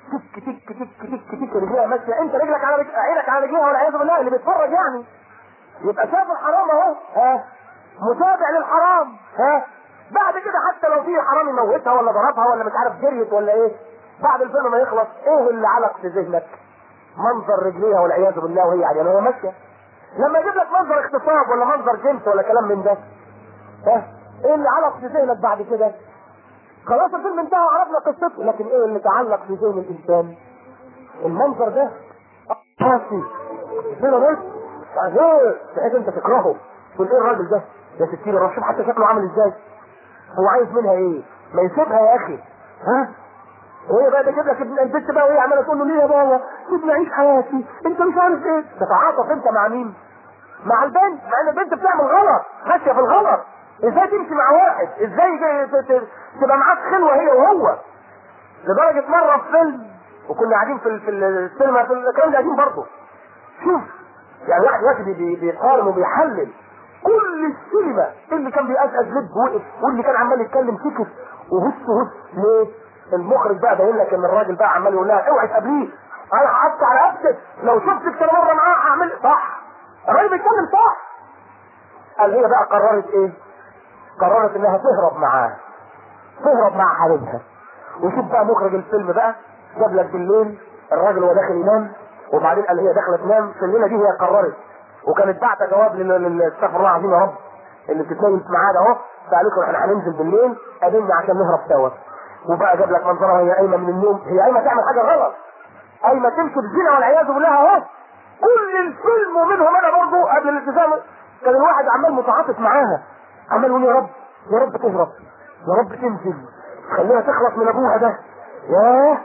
تك تك تك تك تك رجليها ماشيه، انت رجلك على عينك على رجليها والعياذ بالله، اللي بيتفرج يعني يبقى شاف الحرام اهو، ها متابع للحرام، ها بعد كده حتى لو في حرام يموتها ولا ضربها ولا مش عارف جريت ولا ايه، بعد الفيلم ما يخلص ايه اللي علق في ذهنك؟ منظر رجليها والعياذ بالله وهي عريانه وهي ماشيه. لما يجيب لك منظر اغتصاب ولا منظر جنس ولا كلام من ده، ها ايه اللي علق في ذهنك بعد كده؟ خلاص الفيلم انتهى وعرفنا قصته، لكن ايه اللي تعلق في ذهن الانسان؟ المنظر ده قاسي هنا بس بحيث انت تكرهه، تقول ايه الراجل ده؟ يا ستين الرب شوف حتى شكله عامل ازاي، هو عايز منها ايه؟ ما يسيبها يا اخي، ها؟ وهي بقى تجيب لك البنت بقى وهي عماله تقول له ليه يا بابا؟ سيبني اعيش حياتي، انت مش عارف ايه؟ تتعاطف انت مع مين؟ مع البنت، مع ان البنت بتعمل غلط، ماشيه في الغلط. ازاي تمشي مع واحد؟ ازاي تبقى معاك خلوه هي وهو؟ لدرجه مره في فيلم وكنا قاعدين في السينما، في الكلام ده قاعدين برضه، شوف يعني واحد دلوقتي بيقارن وبيحلل كل السينما، اللي كان بيقزقز لب وقف، واللي كان عمال يتكلم سكت وهس ليه؟ المخرج بقى باين لك ان الراجل بقى عمال يقول لها اوعي تقابليه، انا هحط على قدك، لو شفتك تاني مره معاه هعمل صح. الراجل بيتكلم صح. قال هي بقى قررت ايه؟ قررت انها تهرب معاه، تهرب مع حبيبها. وشوف بقى مخرج الفيلم بقى جاب لك بالليل الراجل وهو داخل ينام، وبعدين قال هي داخله تنام في الليله دي، هي قررت وكانت باعته جواب استغفر الله العظيم يا رب اللي بتتنين في ميعاد اهو، فقال لكم احنا هننزل بالليل قابلنا عشان نهرب سوا. وبقى جاب لك منظرها وهي قايمه من النوم، هي قايمه تعمل حاجه غلط، قايمه تمشي بزنا والعياذ بالله اهو. كل الفيلم ومنهم انا برضه قبل الالتزام كان الواحد عمال متعاطف معاها، عمال يقول يا رب يا رب تهرب، يا رب تنزل، خليها تخلص من ابوها ده، ياه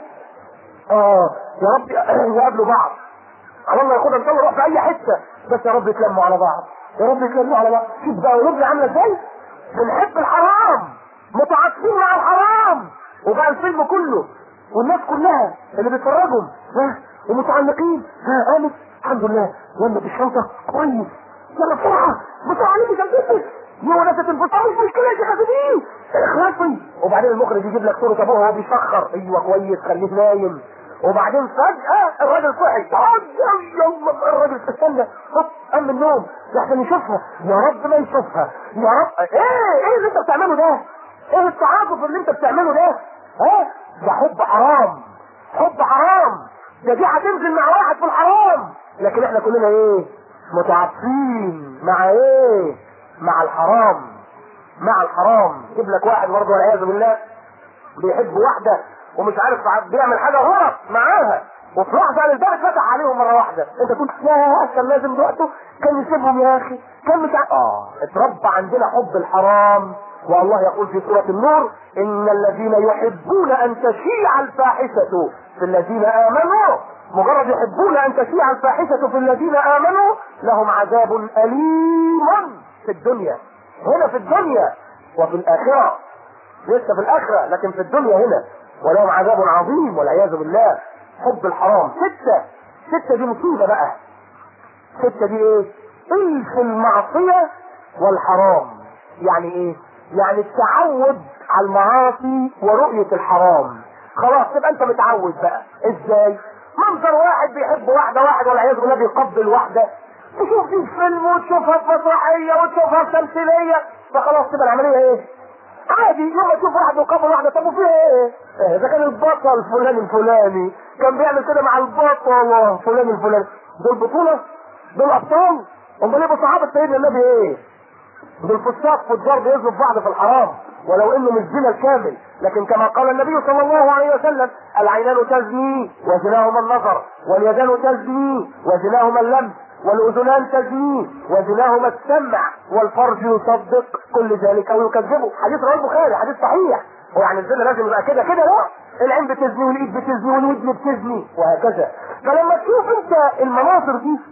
يا رب يقابلوا بعض، على الله ياخدها ان شاء الله يروح في اي حته، بس يا رب يتلموا على بعض، يا رب يتلموا على بعض. شوف بقى ولادنا عامله ازاي؟ بنحب الحرام، متعاطفين مع الحرام، وبقى الفيلم كله والناس كلها اللي بيتفرجوا ومتعلقين، قامت الحمد لله ولت الشنطه كويس، يلا بسرعه بسرعه عليك شنطتك، يا ولدت الفطار مش مشكله يا خفيفين اخلصي. وبعدين المخرج يجيب لك صوره ابوها وهو بيشخر، ايوه كويس خليه نايم، وبعدين فجأة الراجل صحي، يلا الراجل استنى قام من النوم لحسن يشوفها، يا رب ما يشوفها يا رب. ايه اللي انت بتعمله ده؟ ايه التعاطف اللي انت بتعمله ده؟ ده حب حرام، حب حرام، ده دي هتنزل مع واحد في الحرام. لكن احنا كلنا ايه؟ متعاطفين مع ايه؟ مع الحرام، مع الحرام. يجيب لك واحد برضه والعياذ بالله بيحب واحده ومش عارف بيعمل حاجه غلط معاها، وفي لحظه الباب اتفتح عليهم مره واحده، انت تقول لا كان لازم دلوقتي كان يسيبهم يا اخي، كان مش اتربى عندنا حب الحرام. والله يقول في سوره النور ان الذين يحبون ان تشيع الفاحشه في الذين امنوا، مجرد يحبون ان تشيع الفاحشه في الذين امنوا لهم عذاب اليم في الدنيا، هنا في الدنيا وفي الاخره، لسه في الاخره لكن في الدنيا هنا ولهم عذاب عظيم والعياذ بالله. حب الحرام. ستة دي مصيبة بقى. ستة دي ايه؟ الف المعصية والحرام. يعني ايه؟ يعني التعود على المعاصي ورؤية الحرام. خلاص تبقى انت متعود بقى. ازاي؟ منظر واحد بيحب واحد والعياذ بالله بيقبل واحدة، تشوف دي فيلم وتشوفها في مسرحية وتشوفها في تمثيلية، فخلاص تبقى العملية ايه؟ عادي. يوم تشوف واحد وقابل واحدة، طب وفيها ايه؟ اذا كان البطل فلان الفلاني كان بيعمل كده مع البطل فلان الفلاني، دول بطولة؟ دول ابطال؟ امال ايه بصحابة سيدنا النبي ايه؟ دول فساق فجار بيظلم بعض في الحرام، ولو انه مش زنا الكامل، لكن كما قال النبي صلى الله عليه وسلم العينان تزني وزناهما النظر، واليدان تزني وزناهما اللمس، والاذنان تزني وزناهما السمع، والفرج يصدق كل ذلك ويكذبه. حديث رواه البخاري، حديث صحيح. هو يعني الزنا لازم يبقى كده لا، العين بتزني والايد بتزني والودن بتزني وهكذا. فلما تشوف انت المناظر دي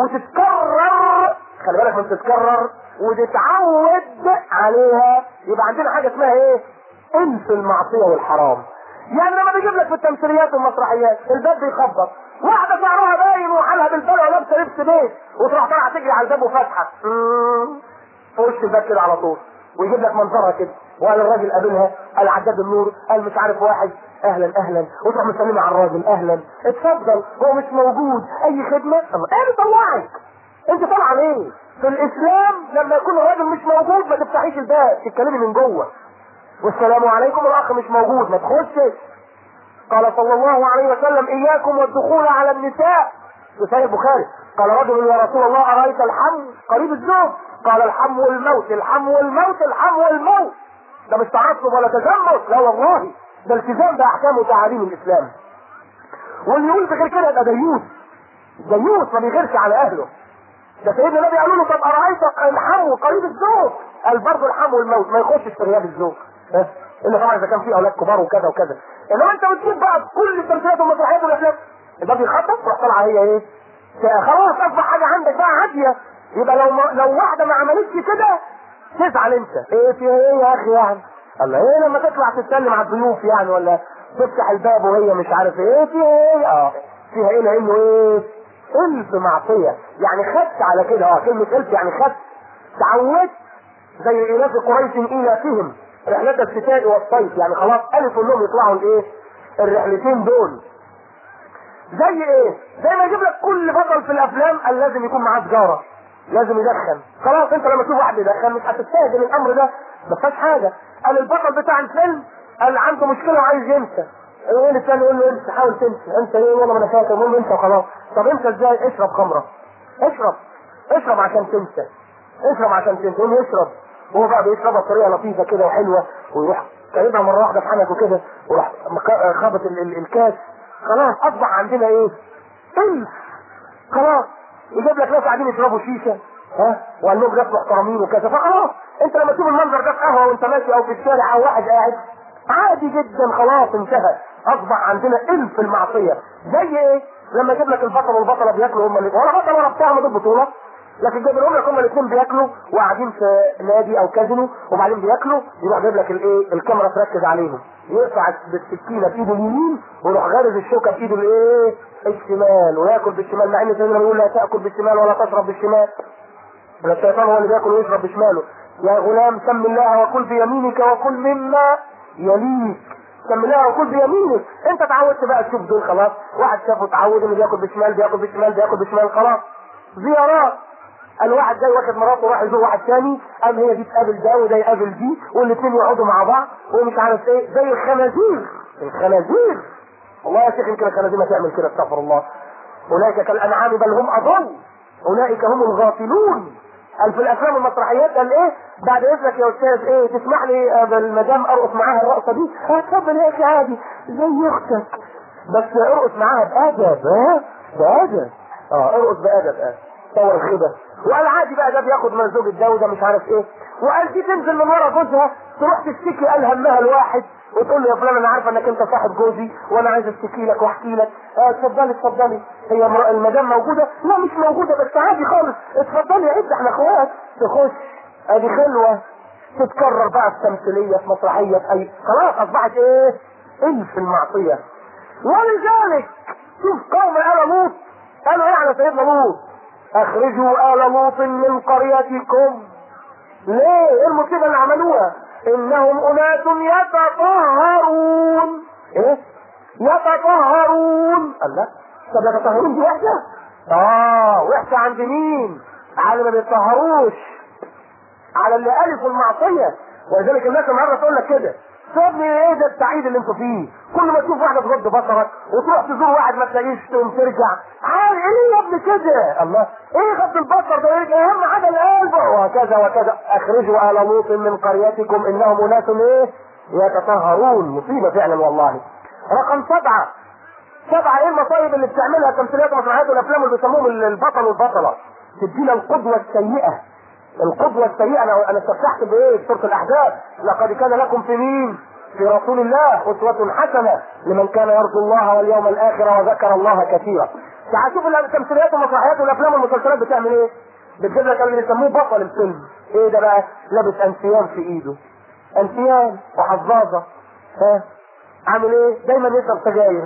وتتكرر، خلي بالك من تتكرر وتتعود عليها، يبقى عندنا حاجه اسمها ايه؟ انس المعصيه والحرام. يعني لما بيجيب لك في التمثيليات والمسرحيات الباب بيخبط، واحده شعرها باين وحالها بالبلع ولابسه لبس بيت، وتروح طالعه تجري على الباب وفاتحه في وش الباب كده على طول، ويجيب لك منظرها كده، وقال الراجل قابلها، قال عداد النور، قال مش عارف واحد، اهلا اهلا، وتروح مسلمه على الراجل، اهلا اتفضل، هو مش موجود، اي خدمه؟ ايه بيطلعك؟ انت طالعه ليه؟ في الاسلام لما يكون الراجل مش موجود ما تفتحيش الباب، تتكلمي من جوه. والسلام عليكم، الاخ مش موجود ما تخشش. قال صلى الله عليه وسلم اياكم والدخول على النساء في صحيح البخاري. قال رجل يا رسول الله ارايت الحم قريب الزوج؟ قال الحم والموت، الحم والموت، الحم والموت. ده مش تعصب ولا تزمت، لا والله، ده التزام باحكام وتعاليم الاسلام. واللي يقول بغير كده يبقى ديوث، ديوث ما بيغيرش على اهله. ده سيدنا النبي قالوا له طب ارايت الحم قريب الزوج؟ قال برضه الحم والموت ما يخشش في غياب الزوج، الا طبعا اذا كان في اولاد كبار وكذا وكذا. انما انت بتشوف بقى كل التمثيلات والمسرحيات والافلام الباب يخطط تروح طالعه هي ايه؟ خلاص اصبح حاجه عندك بقى عاديه. يبقى لو واحده ما عملتش كده تزعل انت، ايه في ايه يا اخي يعني؟ الله ايه لما تطلع تتكلم على الضيوف يعني، ولا تفتح الباب وهي مش عارف ايه فيها ايه؟ فيها ايه؟ لانه ايه؟ الف معصيه يعني، خدت على كده. كلمه الف يعني خدت، تعودت، زي ايلاف قريش ايلافهم رحلة الشتاء والصيف، يعني خلاص الفوا انهم يطلعوا الايه؟ الرحلتين دول. زي ايه؟ زي ما يجيب لك كل بطل في الافلام قال لازم يكون معاه سجاره، لازم يدخن. خلاص انت لما تشوف واحد يدخن مش هتستهجن الامر ده، ما فيهاش حاجه. قال البطل بتاع الفيلم قال عنده مشكله وعايز ينسى، يقول الثاني يقول له انسى، حاول تنسى. انسى ايه؟ والله ما انا فاكر. المهم انسى وخلاص. طب انسى ازاي؟ اشرب خمره، اشرب عشان تنسى، اشرب عشان تنسى. يقوم يشرب وهو بقى بيشربها بطريقه لطيفه كده وحلوه، ويروح كايبها مره واحده في حنكه كده، وراح خبط الكاس. خلاص اصبح عندنا ايه؟ الف. خلاص يجيب لك ناس قاعدين يشربوا شيشه، وقال لهم ناس محترمين وكذا. فخلاص انت لما تشوف المنظر ده في قهوه وانت ماشي او في الشارع او واحد قاعد عادي جدا، خلاص انتهى. اصبح عندنا الف المعصيه. زي ايه؟ لما يجيب لك البطل والبطله بياكلوا هم الاثنين، ولا بطل ولا بتاع، ما دول بطوله، لكن جايب لهم لك هم الاثنين بياكلوا وقاعدين في نادي او كازينو وبعدين بياكلوا، يروح جايب لك الايه؟ الكاميرا تركز عليهم، يرفع بالسكينه بايده اليمين ويروح غارز الشوكه بايده الايه؟ الشمال، وياكل بالشمال، مع ان سيدنا بيقول لا تاكل بالشمال ولا تشرب بالشمال. الشيطان هو اللي بياكل ويشرب بشماله. يا غلام سم الله وكل بيمينك وكل مما يليك. سم الله وكل بيمينك. انت اتعودت بقى تشوف دول، خلاص واحد شافه اتعود انه بياكل بشمال، بياكل بشمال، بياكل بشمال، خلاص. زيارات، الواحد جاي واخد مراته وراح يزور واحد ثاني، قام هي دي تقابل ده وده يقابل دي، والاثنين يقعدوا مع بعض ومش عارف ايه، زي الخنازير. الخنازير والله يا شيخ يمكن الخنازير ما تعمل كده، استغفر الله. اولئك كالانعام بل هم اضل، اولئك هم الغافلون. قال في الافلام والمسرحيات قال ايه؟ بعد اذنك يا استاذ ايه تسمح لي بالمدام ارقص معاها الرقصه دي؟ اتفضل يا اخي عادي زي اختك، بس ارقص معاها بادب. بادب، ارقص بادب. صور الخيبه. وقال عادي بقى ده بياخد من زوج ده وده مش عارف ايه. وقال دي تنزل من ورا جوزها تروح تشتكي قال همها الواحد وتقول له يا فلان انا عارفه انك انت صاحب جوزي وانا عايز اشتكي لك واحكي لك. اتفضلي هي المدام موجوده؟ لا مش موجوده، بس عادي خالص، اتفضلي يا احنا اخوات. تخش ادي خلوه تتكرر بقى في تمثيليه في مسرحيه في اي، خلاص اصبحت ايه؟ الف المعصيه. ولذلك شوف قوم ال لوط قالوا ايه على سيدنا لوط؟ اخرجوا آل لوط من قريتكم. ليه؟ ايه المصيبه اللي عملوها؟ انهم اناس يتطهرون. ايه؟ يتطهرون. الله، طب يتطهرون دي وحشه؟ وحشه عند مين؟ على اللي ما بيتطهروش، على اللي الفوا المعصيه. ولذلك الناس النهارده تقول لك كده، صدني ايه ده السعيد اللي انتوا فيه؟ كل ما تشوف واحده تغض بصرك وتروح تزور واحد ما تلاقيش تقوم ترجع. عارف ايه يا ابني كده؟ الله، ايه غض البصر ده؟ ايه اهم حاجه القلب؟ وهكذا وكذا. اخرجوا آل لوط من قريتكم انهم اناس ايه؟ يتطهرون. مصيبه فعلا والله. رقم 7 ايه المصايب اللي بتعملها تمثيليات ومسرحيات والافلام اللي بيسموهم البطل والبطله؟ تدينا القدوه السيئه. القدوة السيئة انا استفتحت بايه؟ في سورة الاحزاب، لقد كان لكم في مين؟ في رسول الله اسوة حسنة لمن كان يرجو الله واليوم الاخر وذكر الله كثيرا. تعال شوف التمثيليات والمسرحيات والافلام والمسلسلات بتعمل ايه؟ بتجيب لك اللي بيسموه بطل الفيلم. ايه ده بقى؟ لابس انسيان في ايده، انسيان وحظاظة، عامل ايه؟ دايما يشرب سجاير،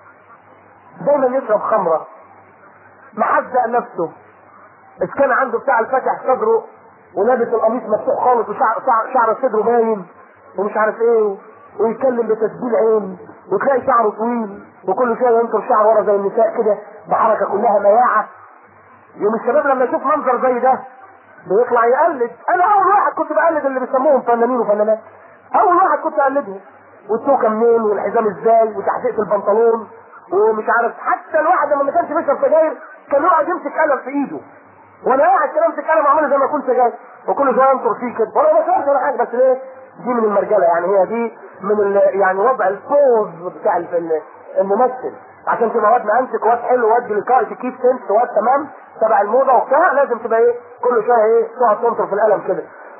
دايما يشرب خمرة، محزق نفسه، اذا كان عنده بتاع الفتح صدره ولابس القميص مفتوح خالص وشعر صدره باين، ومش عارف ايه، ويتكلم بتسجيل عين، وتلاقي شعره طويل وكل شويه ينطر شعر ورا زي النساء كده بحركه كلها مياعه. يوم الشباب لما يشوف منظر زي ده بيطلع يقلد. انا اول واحد كنت بقلد اللي بيسموهم فنانين وفنانات، اول واحد كنت اقلدهم. والتوكه منين والحزام ازاي وتحقيق البنطلون ومش عارف. حتى الواحد لما ما كانش بيشرب سجاير كان يقعد يمسك قلم في ايده وانا قاعد كده امسك قلم اعمله زي ما اكون سجاير وكل شويه انطر فيه كده ولا بشرب ولا حاجه. بس ليه؟ دي من المرجله يعني، هي دي من يعني وضع البوز بتاع الممثل. عشان تبقى واد مأنسك واد حلو واد لقائي تكيب سنس واد تمام تبع الموضه وبتاع، لازم تبقى ايه كل شويه ايه تقعد تنطر في القلم كده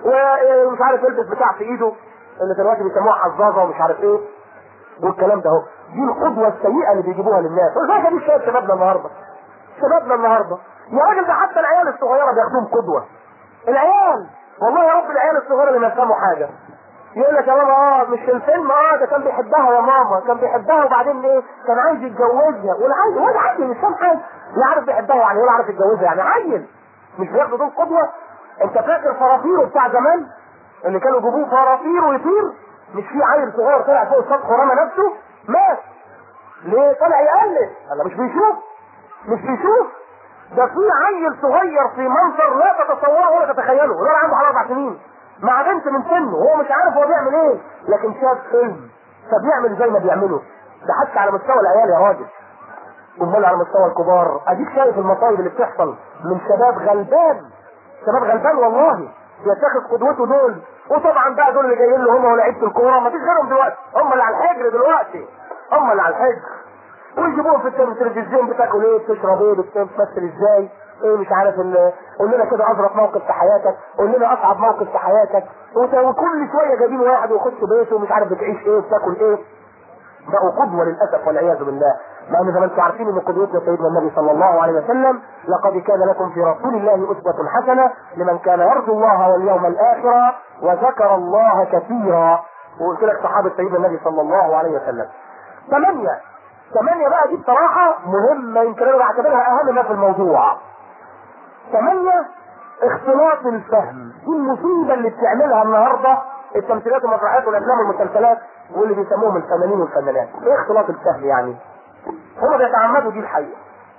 ومش عارف يلبس بتاع في ايده اللي دلوقتي بيسموها حظاظه ومش عارف ايه والكلام ده اهو. دي القدوه السيئه اللي بيجيبوها للناس. ولذلك دي شايف شبابنا النهارده، شبابنا النهارده يا راجل ده حتى العيال الصغيره بياخدوهم قدوه. العيال والله يا رب العيال الصغيره اللي ما يفهموا حاجه يقول لك يا ماما مش الفيلم ده كان بيحبها يا ماما، كان بيحبها وبعدين ايه كان عايز يتجوزها. والعيل ولا عيل مش فاهم حاجه، لا عارف بيحبها يعني ولا عارف يتجوزها، يعني عيل مش بياخدوا دول قدوه. انت فاكر فرافيرو بتاع زمان اللي كانوا يجيبوه فرافير ويطير؟ مش في عيل صغير طلع فوق السطح ورمى نفسه مات ليه؟ طلع يقلد. انا مش بيشوف، مش بيشوف. ده في عيل صغير في منظر لا تتصوره ولا تتخيله، ولا عنده حوالي 4 سنين مع بنت من سنه وهو مش عارف هو بيعمل ايه، لكن شاف فيلم فبيعمل زي ما بيعمله. ده حتى على مستوى العيال يا راجل، امال على مستوى الكبار. اديك شايف المصايب اللي بتحصل من شباب غلبان، شباب غلبان والله يتاخد قدوته دول. وطبعا بقى دول اللي جايين له هم ولاعيبه الكوره ما فيش غيرهم دلوقتي، هم اللي على الحجر دلوقتي، هم اللي على الحجر. ويجيبوهم في التلفزيون بتاكل ايه بتشرب ايه بتمثل ازاي ايه مش عارف قول لنا كده اظرف موقف في حياتك، قول لنا اصعب موقف في حياتك. وكل شويه جايبين واحد ويخش بيته ومش عارف بتعيش ايه وبتاكل ايه. بقوا قدوه للاسف والعياذ بالله. مع ان زي ما انتم عارفين ان قدوتنا سيدنا النبي صلى الله عليه وسلم لقد كان لكم في رسول الله اسوه حسنه لمن كان يرجو الله واليوم الاخر وذكر الله كثيرا. وقلت لك صحابه سيدنا النبي صلى الله عليه وسلم. 8 بقى دي بصراحه مهمه، يمكن انا بعتبرها اهم ما في الموضوع. 8 اختلاط الفهم. دي المصيبه اللي بتعملها النهارده التمثيلات والمسرحيات والافلام والمسلسلات واللي بيسموهم الفنانين والفنانات. ايه اختلاط الفهم يعني؟ هم بيتعمدوا دي الحقيقه.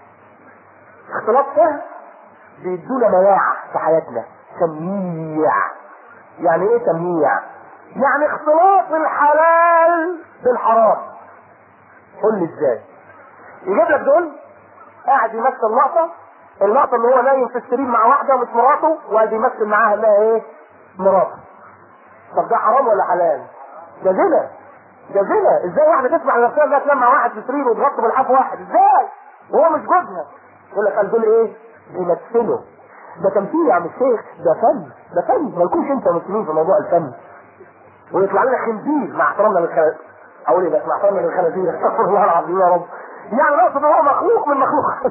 اختلاط فهم بيدونا مواع في حياتنا، تمييع. يعني ايه تمييع؟ يعني اختلاط الحلال بالحرام. قول لي ازاي؟ يجيب لك دول قاعد يمثل اللقطه اللي هو نايم في السرير مع واحده مش مراته وقاعد يمثل معاها انها ايه؟ مراته. طب ده حرام ولا حلال؟ ده زنا، ده زنا. ازاي واحده تسمع لنفسها انها تنام مع واحد في سرير وتغطي بالحاف واحد؟ ازاي؟ وهو مش جوزها. يقول لك قال دول ايه؟ بيمثلوا. ده تمثيل يا عم الشيخ، ده فن، ده فن. ما يكونش انت مسلمين في موضوع الفن ويطلع لنا خنزير مع احترامنا للخنازير. اقول ايه بس مع احترامنا للخنازير؟ استغفر الله العظيم يا رب. يعني نقصد هو مخلوق من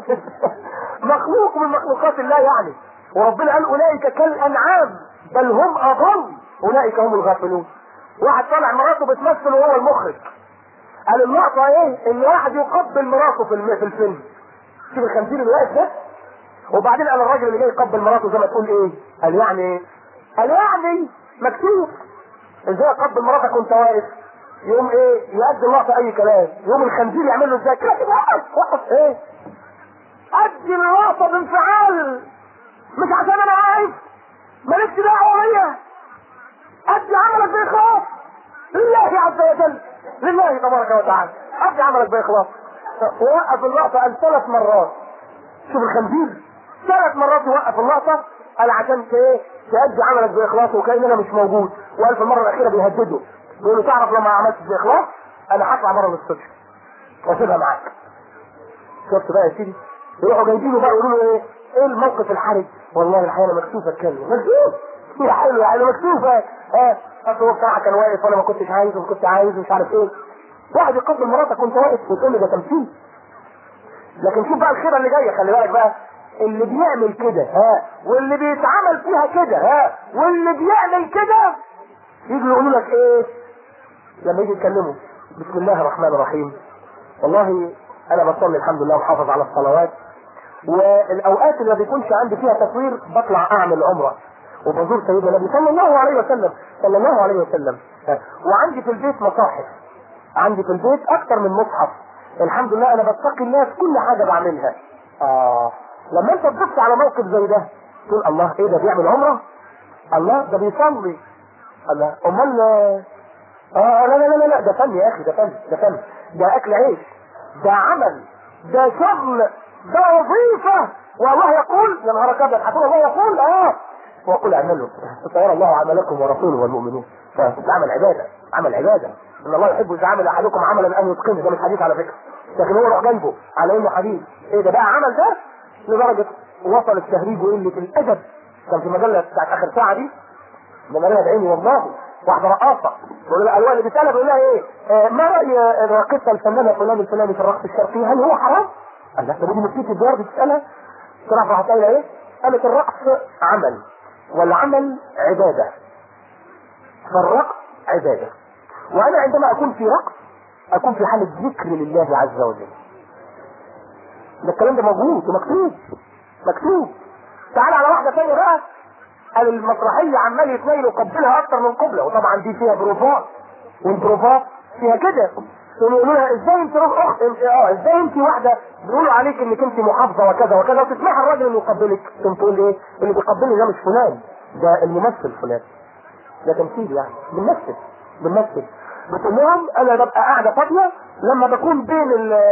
مخلوق من مخلوقات الله يعني. وربنا قال اولئك كالانعام بل هم اضل اولئك هم الغافلون. واحد طالع مراته بتمثل وهو المخرج. قال اللقطه ايه؟ ان واحد يقبل مراته في الفيلم. شوف الخنزير اللي واقف ده. وبعدين قال الراجل اللي جاي يقبل مراته زي ما تقول ايه؟ قال يعني ايه؟ قال يعني مكتوب ازاي اقبل مراتك وانت واقف؟ يقوم ايه؟ يؤدي اللقطه اي كلام. يقوم الخنزير يعمل له ازاي؟ كده وقف ايه؟ ادي اللقطه بانفعال، مش عشان انا عايز، مالكش دعوه بيا. ادي عملك باخلاص لله عز وجل، لله تبارك وتعالى. ادي عملك باخلاص. ووقف اللقطه قال 3 مرات. شوف الخنزير 3 مرات يوقف اللقطه قال عشان ايه؟ تأدي عملك باخلاص وكأن انا مش موجود. وقال في المره الاخيره بيهدده بيقول له تعرف لو ما عملتش باخلاص انا هطلع مره للصبح واسيبها معاك. شفت بقى يا سيدي؟ يروحوا جايبينه بقى يقولوا له ايه الموقف الحرج؟ والله الحقيقه انا مكسوف اتكلم. مكسوف؟ يا حلو يعني مكسوف. اصل هو بصراحه كان واقف وانا ما كنتش عايز وكنت عايز ومش عارف ايه. واحد يقبل مراتك وانت واقف وتقول لي ده تمثيل. لكن شوف بقى الخيره اللي جايه، خلي بالك بقى اللي بيعمل كده واللي بيتعمل فيها كده واللي بيعمل كده يجي يقولوا لك ايه لما يجي يتكلموا؟ بسم الله الرحمن الرحيم. والله انا بصلي الحمد لله وحافظ على الصلوات، والاوقات اللي ما بيكونش عندي فيها تصوير بطلع اعمل عمره، وبزور سيدنا النبي صلى الله عليه وسلم صلى الله عليه وسلم. وعندي في البيت مصاحف، عندي في البيت اكتر من مصحف. الحمد لله انا بتقي الله في كل حاجه بعملها. لما انت تبص على موقف زي ده تقول الله ايه ده بيعمل عمره؟ الله ده بيصلي. الله امال لا لا لا لا ده فن يا اخي، ده فن، ده فن، ده اكل عيش، ده عمل، ده شغل، ده وظيفه. والله يقول يا نهار ابيض، هتقول الله يقول وقل اعملوا فسيرى الله عملكم ورسوله والمؤمنون. ده عمل عباده، عمل عباده. ان الله يحب اذا عمل احدكم عملا ان يتقنه، ده مش حديث على فكره، لكن هو راح جايبه على انه حديث. ايه ده بقى عمل ده لدرجه وصل التهريج وقله الادب. كان في مجله بتاعت اخر ساعه دي بمريها بعيني والله، واحده رقاصه تقول لها اللي بيسالها بيقول لها ايه ما راي الراقصه الفنانه فلان الفلاني في الرقص الشرقي، هل هو حرام؟ قال لها طب دي مفتيه الديار بتسالها، طلع راحت قايله ايه؟ قالت الرقص عمل والعمل عباده، فالرقص عباده، وانا عندما اكون في رقص اكون في حاله ذكر لله عز وجل. ده الكلام ده موجود ومكتوب، مكتوب. تعال على واحده ثانيه بقى، قال المسرحيه عمال يتنيل وقبلها اكتر من قبله، وطبعا دي فيها بروفات، والبروفات فيها كده. يقولوا لها ازاي انت اخت ازاي انت واحده بيقولوا عليك انك انت محافظه وكذا وكذا، وتسمعها الراجل اللي يقبلك ثم تقول ايه؟ اللي بيقبلني ده مش فلان، ده الممثل فلان، ده تمثيل يعني، بنمثل. بتقول لهم انا ببقى قاعده فاضيه لما بكون بين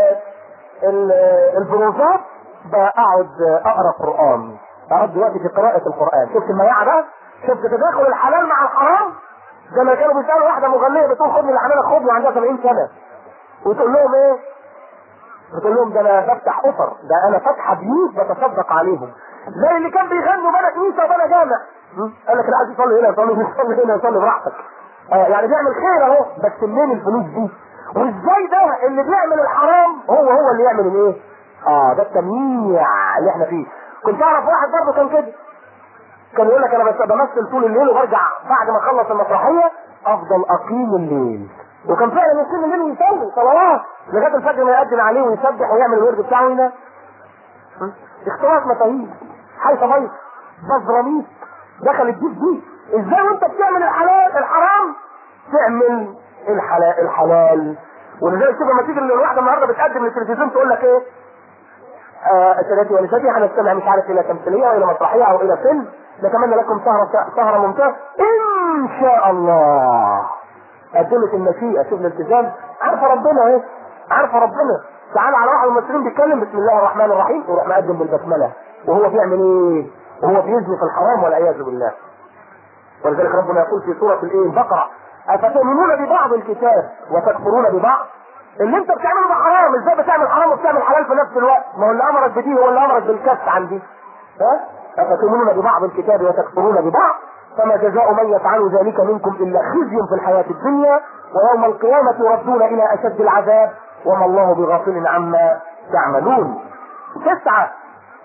البروفات بقعد اقرا قران، اقعد وقتي في قراءه القران. شفت المياعه بقى؟ شفت تداخل الحلال مع الحرام؟ زي ما كانوا بيسالوا واحده مغنيه بتقول خدني الحلال خدني وعندها 70 سنه، وتقول لهم ايه؟ بتقول لهم ده انا بفتح اسر، ده انا فاتحه بيوت بتصدق عليهم، زي اللي كان بيغنوا بلا كنيسه وبلا جامع. قال لك اللي عايز يصلي هنا يصلي هنا، يصلي براحتك. يعني بيعمل خير اهو، بس منين الفلوس دي؟ وازاي ده اللي بيعمل الحرام هو اللي يعمل الايه؟ ده التمييع اللي احنا فيه. كنت اعرف واحد برضه كان كده، كان يقول لك انا بس بمثل طول الليل وبرجع بعد ما اخلص المسرحيه افضل اقيم الليل، وكان فعلا يقيم الليل ويصلي صلوات لغايه الفجر ما يقدم عليه ويسبح ويعمل الورد بتاعه هنا. اختلاط مفاهيم، حيث بيض بزراميط دخلت دي ازاي وانت بتعمل الحرام تعمل الحلال. ولذلك شوف لما تيجي الواحده النهارده بتقدم للتلفزيون تقول لك ايه؟ سادتي ونساتي هنستمع مش عارف الى تمثيليه او الى مسرحيه او الى فيلم، نتمنى لكم سهره ممتازه ان شاء الله. قدمت المشيئه، شوف الالتزام، عارفه ربنا ايه؟ عارفه ربنا. تعال على واحد من الممثلين بيتكلم بسم الله الرحمن الرحيم ويروح مقدم بالبسمله، وهو بيعمل ايه؟ وهو بيزني في الحرام والعياذ بالله. ولذلك ربنا يقول في سوره البقره افتؤمنون ببعض الكتاب وتكفرون ببعض؟ اللي انت بتعمله ده حرام، ازاي بتعمل حرام وبتعمل حلال في نفس الوقت؟ ما هو اللي امرك بدي هو اللي امرك بالكف عندي. افتؤمنون ببعض الكتاب وتكفرون ببعض فما جزاء من يفعل ذلك منكم الا خزي في الحياه الدنيا ويوم القيامه يردون الى اشد العذاب وما الله بغافل عما تعملون. 9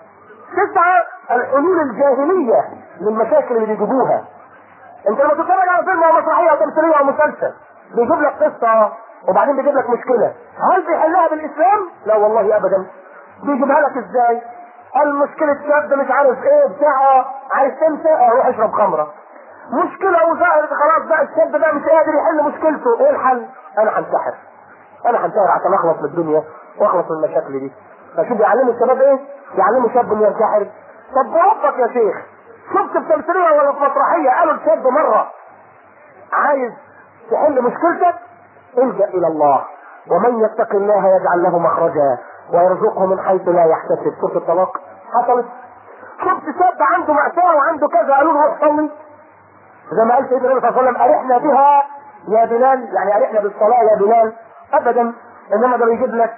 الحلول الجاهليه للمشاكل اللي بيجيبوها. انت لما تتفرج على فيلم او مسرحيه او تمثيليه او مسلسل بيجيب لك قصه وبعدين بيجيب لك مشكله، هل بيحلها بالاسلام؟ لا والله ابدا. بيجيبها لك ازاي؟ المشكله شاب مش عارف ايه بتاع عايز تنسى روح اشرب خمره. مشكله وزائد خلاص بقى الشاب ده مش قادر يحل مشكلته، ايه الحل؟ انا هنتحر عشان اخلص من الدنيا واخلص من المشاكل دي. فشوف يعلموا الشباب ايه؟ يعلموا شاب انه ينتحر. طب بربك يا شيخ، شفت في تمثيليه ولا في مسرحيه قالوا الشاب مره عايز تحل مشكلتك الجا الى الله ومن يتق الله يجعل له مخرجا ويرزقه من حيث لا يحتسب. سوره الطلاق حصلت. شفت شاب عنده مأساة وعنده كذا قالوا له روح صلي، زي ما قال سيدنا النبي صلى الله عليه وسلم ارحنا بها يا بلال، يعني ارحنا بالصلاه يا بلال. ابدا، انما ده بيجيب لك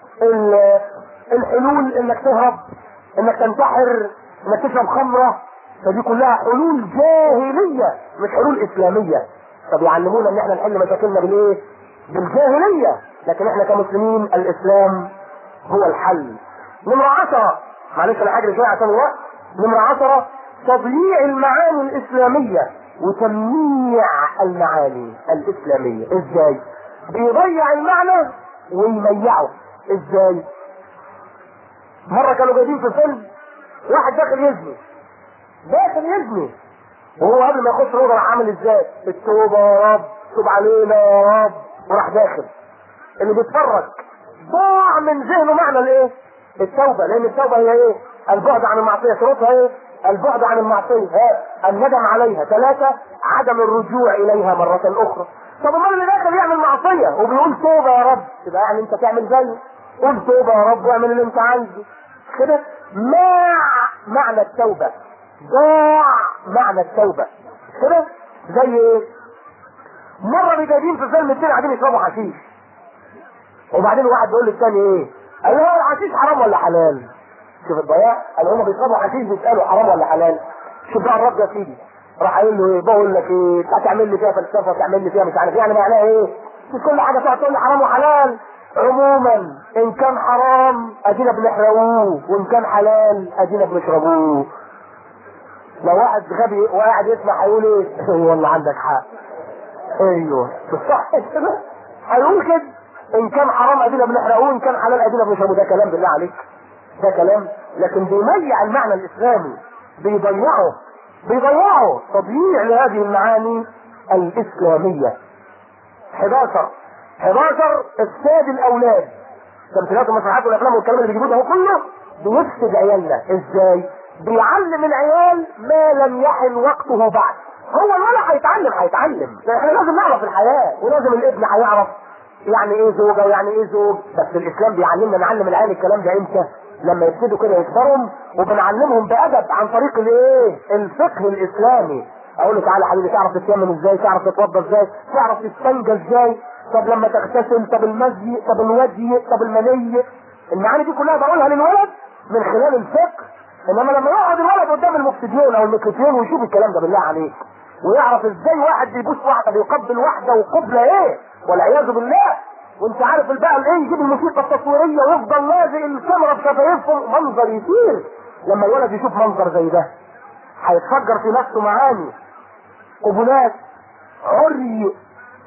الحلول انك تهرب، انك تنتحر، انك تشرب خمره. فدي كلها حلول جاهليه مش حلول اسلاميه. فبيعلمونا ان احنا نحل مشاكلنا بالايه؟ بالجاهليه. لكن احنا كمسلمين الاسلام هو الحل. نمرة 10، معلش انا حاجة شوية عشان الوقت. نمرة 10 تضييع المعاني الاسلامية وتمييع المعاني الاسلامية. ازاي؟ بيضيع المعنى ويميعه. ازاي؟ مرة كانوا جايبين في فيلم واحد داخل يزني وهو قبل ما يخش الاوضه راح عامل ازاي؟ التوبه يا رب، توب علينا يا رب، وراح داخل. اللي بيتفرج ضاع من ذهنه معنى الايه؟ التوبه، لان التوبه هي ايه؟ البعد عن المعصيه. شروطها ايه؟ البعد عن المعصيه، الندم عليها. 3 عدم الرجوع اليها مره اخرى. طب امال اللي داخل يعمل معصيه وبيقول توبه يا رب، يبقى يعني انت تعمل زيه. قول توبه يا رب واعمل اللي انت عايزه كده. معنى التوبه ضاع معنى التوبه كده. زي ايه؟ مره جايبين في فيلم 2 قاعدين يشربوا حشيش، وبعدين واحد بيقول للثاني ايه؟ قال له الحشيش حرام ولا حلال؟ شوف الضياع، قال هم بيشربوا حشيش بيسالوا حرام ولا حلال. شوف بقى الرد يا سيدي، راح قايل له ايه؟ بقول لك ايه؟ هتعمل لي فيها فلسفه وتعمل لي فيها مش عارف يعني معناها ايه؟ مش كل حاجه تقعد تقول لي حرام وحلال. عموما ان كان حرام ادينا بنحرقوه، وان كان حلال ادينا بنشربوه. لو واحد غبي وقاعد يسمع هيقول ايه؟ والله عندك حق. ايوه صح كده، هيقول كده. ان كان حرام ادينا بنحرقوه، ان كان حلال ادينا بنشربوه. ده كلام بالله عليك، ده كلام. لكن بيضيع المعنى الاسلامي، بيضيعه تضييع لهذه المعاني الاسلاميه. 11 افساد الاولاد. تمثيلات ومسرحيات والافلام والكلام اللي بيجيبوه ده كله بيفسد عيالنا. ازاي؟ بيعلم العيال ما لم يحن وقته بعد. هو الولد هيتعلم، احنا لازم نعرف الحياه، ولازم الابن هيعرف يعني ايه زوجه ويعني ايه زوج. بس الاسلام بيعلمنا نعلم العيال الكلام ده امتى؟ لما يبتدوا كده يكبروا، وبنعلمهم بادب عن طريق الايه؟ الفقه الاسلامي. اقول له تعالى حبيبي، تعرف تتيمم ازاي؟ تعرف تتوضى ازاي؟ تعرف تستنجى ازاي؟ طب لما تغتسل، طب المزي، طب الودي، طب المني. المعاني دي كلها بقولها للولد من خلال الفقه. انما لما يقعد الولد قدام المفتديون او الميكروفون ويشوف الكلام ده بالله عليك، ويعرف ازاي واحد بيبوس واحده، بيقبل واحده وقبله ايه والعياذ بالله، وانت عارف بقى الايه، يجيب الموسيقى التصويريه ويفضل لازق الكاميرا في شفايفهم، منظر يثير. لما الولد يشوف منظر زي ده هيتفجر في نفسه معاني، قبلات، عري،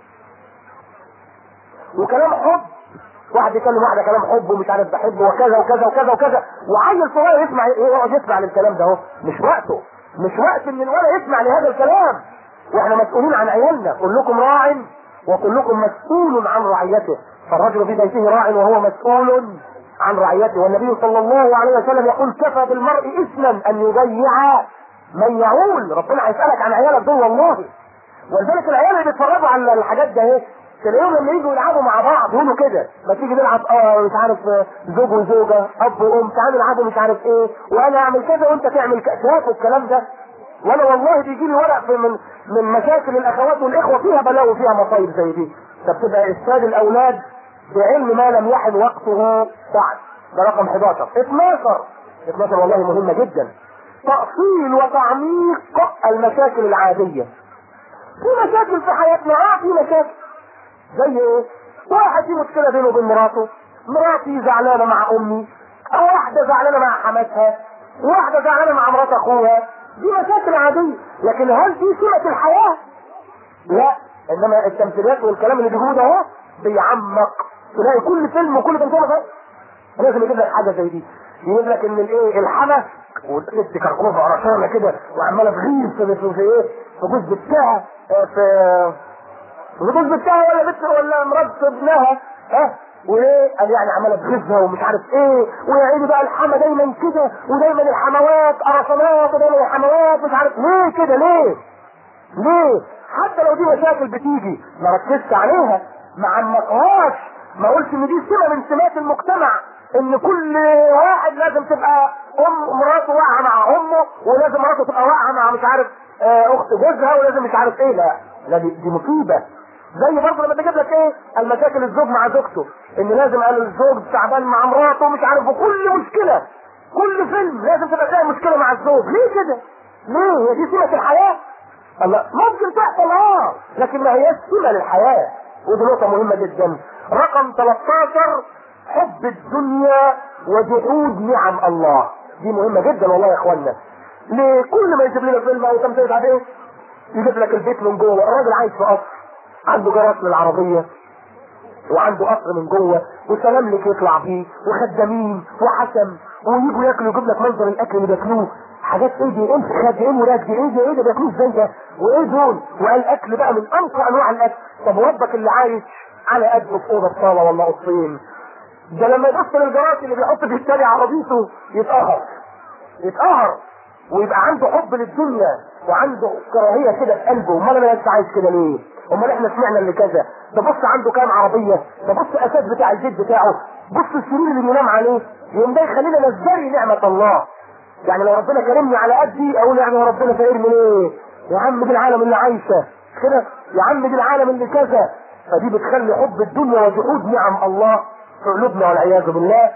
وكلام حب. واحد يكلم واحده كلام حب ومش عارف بحبه وكذا وكذا وكذا وكذا، وعيل صغير يسمع، يقعد يسمع للكلام ده. اهو مش وقته، مش وقت ان الولد يسمع لهذا الكلام. واحنا مسؤولين عن عيالنا، كلكم راع وكلكم مسؤول عن رعيته. فالرجل في بيته راع وهو مسؤول عن رعيته. والنبي صلى الله عليه وسلم يقول كفى بالمرء اثما ان يضيع من يعول. ربنا هيسالك عن عيالك دول والله. ولذلك العيال اللي بيتفرجوا على الحاجات ده ايه، تلاقيهم لما يجوا يلعبوا مع بعض يقولوا كده، ما تيجي نلعب مش عارف زوج وزوجه، اب وام، تعالوا نلعبوا مش عارف ايه، وانا اعمل كذا وانت تعمل كذا. شافوا الكلام ده؟ وانا والله بيجي لي ورق من مشاكل الاخوات والاخوه فيها بلاوي، فيها مصايب زي دي. فبتبقى افساد الاولاد بعلم ما لم يحن وقته بعد. ده رقم 11. 12 والله مهمه جدا، تأصيل وتعميق المشاكل العاديه. في مشاكل في حياتنا، في مشاكل زي ايه؟ واحد في مشكله بينه وبين مراته، مراتي زعلانه مع امي، او واحده زعلانه مع حماتها، واحده زعلانه مع مرات اخوها. دي مشاكل عاديه، لكن هل دي سمه الحياه؟ لا. انما التمثيليات والكلام اللي بيقولوه ده اهو بيعمق. تلاقي كل فيلم وكل تمثيل لازم يجيب لك حاجه زي دي، يجيب لك ان الايه، الحما والست كركوبه قرشانه كده وعماله تغيظ في ايه، في جوز بتاعها، في جوز بتاعها ولا بنت ولا مرات ابنها، وايه قال يعني عماله تغيظها ومش عارف ايه، ويا عيني بقى الحما دايما كده، ودايما الحموات قرشانات، ودايما الحموات مش عارف ليه كده. ليه؟ حتى لو دي مشاكل بتيجي ما ركزش عليها، ما عمقهاش، ما قلتش ان دي سمه من سمات المجتمع، ان كل واحد لازم تبقى مراته واقعه مع امه، ولازم مراته تبقى واقعه مع مش عارف اخت جوزها، ولازم مش عارف ايه. لا دي مصيبه. زي برضه لما تجيب لك ايه، المشاكل الزوج مع زوجته، ان لازم قال الزوج تعبان مع مراته مش عارف، وكل مشكله كل فيلم لازم تبقى فيها مشكله مع الزوج. ليه كده؟ ليه؟ هي دي سمه الحياه؟ الله، ممكن تحصل لكن ما هي سمه للحياه. ودي نقطه مهمه جدا. رقم 13، حب الدنيا وجحود نعم الله. دي مهمه جدا والله يا اخوانا. لكل ما يجيب لنا فيلم او تمثيل عليه يجيب لك البيت من جوه، الراجل عايش في قصر، عنده جراج للعربيه، وعنده قصر من جوه، وسلام لك يطلع بيه، وخدامين وحسم، ويجوا ياكلوا، يجيب لك منظر الاكل اللي بياكلوه، حاجات ايه دي؟ انت خد ايه مراد دي؟ ايه ده؟ ايه ده؟ بياكلوه ازاي ده؟ وايه دول؟ وقال اكل بقى من انقى انواع الاكل. طب ربك اللي عايش على قده في اوضه صاله ولا اوضتين، ده لما يبص للجرات اللي بيحط في التاني عربيته يتقهر ويبقى عنده حب للدنيا وعنده كراهيه كده في قلبه. امال انا لسه عايز كده ليه؟ امال احنا سمعنا اللي كذا. ده بص عنده كام عربيه، ده بص اساس بتاع البيت بتاعه، بص السرير اللي بينام عليه. يوم ده يخلينا نزدري نعمه الله. يعني لو ربنا كرمني على قدي اقول يعني ربنا فقرني ليه؟ يا عم دي العالم اللي عايشه كده، يا عم دي العالم اللي كذا. فدي بتخلي حب الدنيا وجحود نعم الله في قلوبنا والعياذ بالله.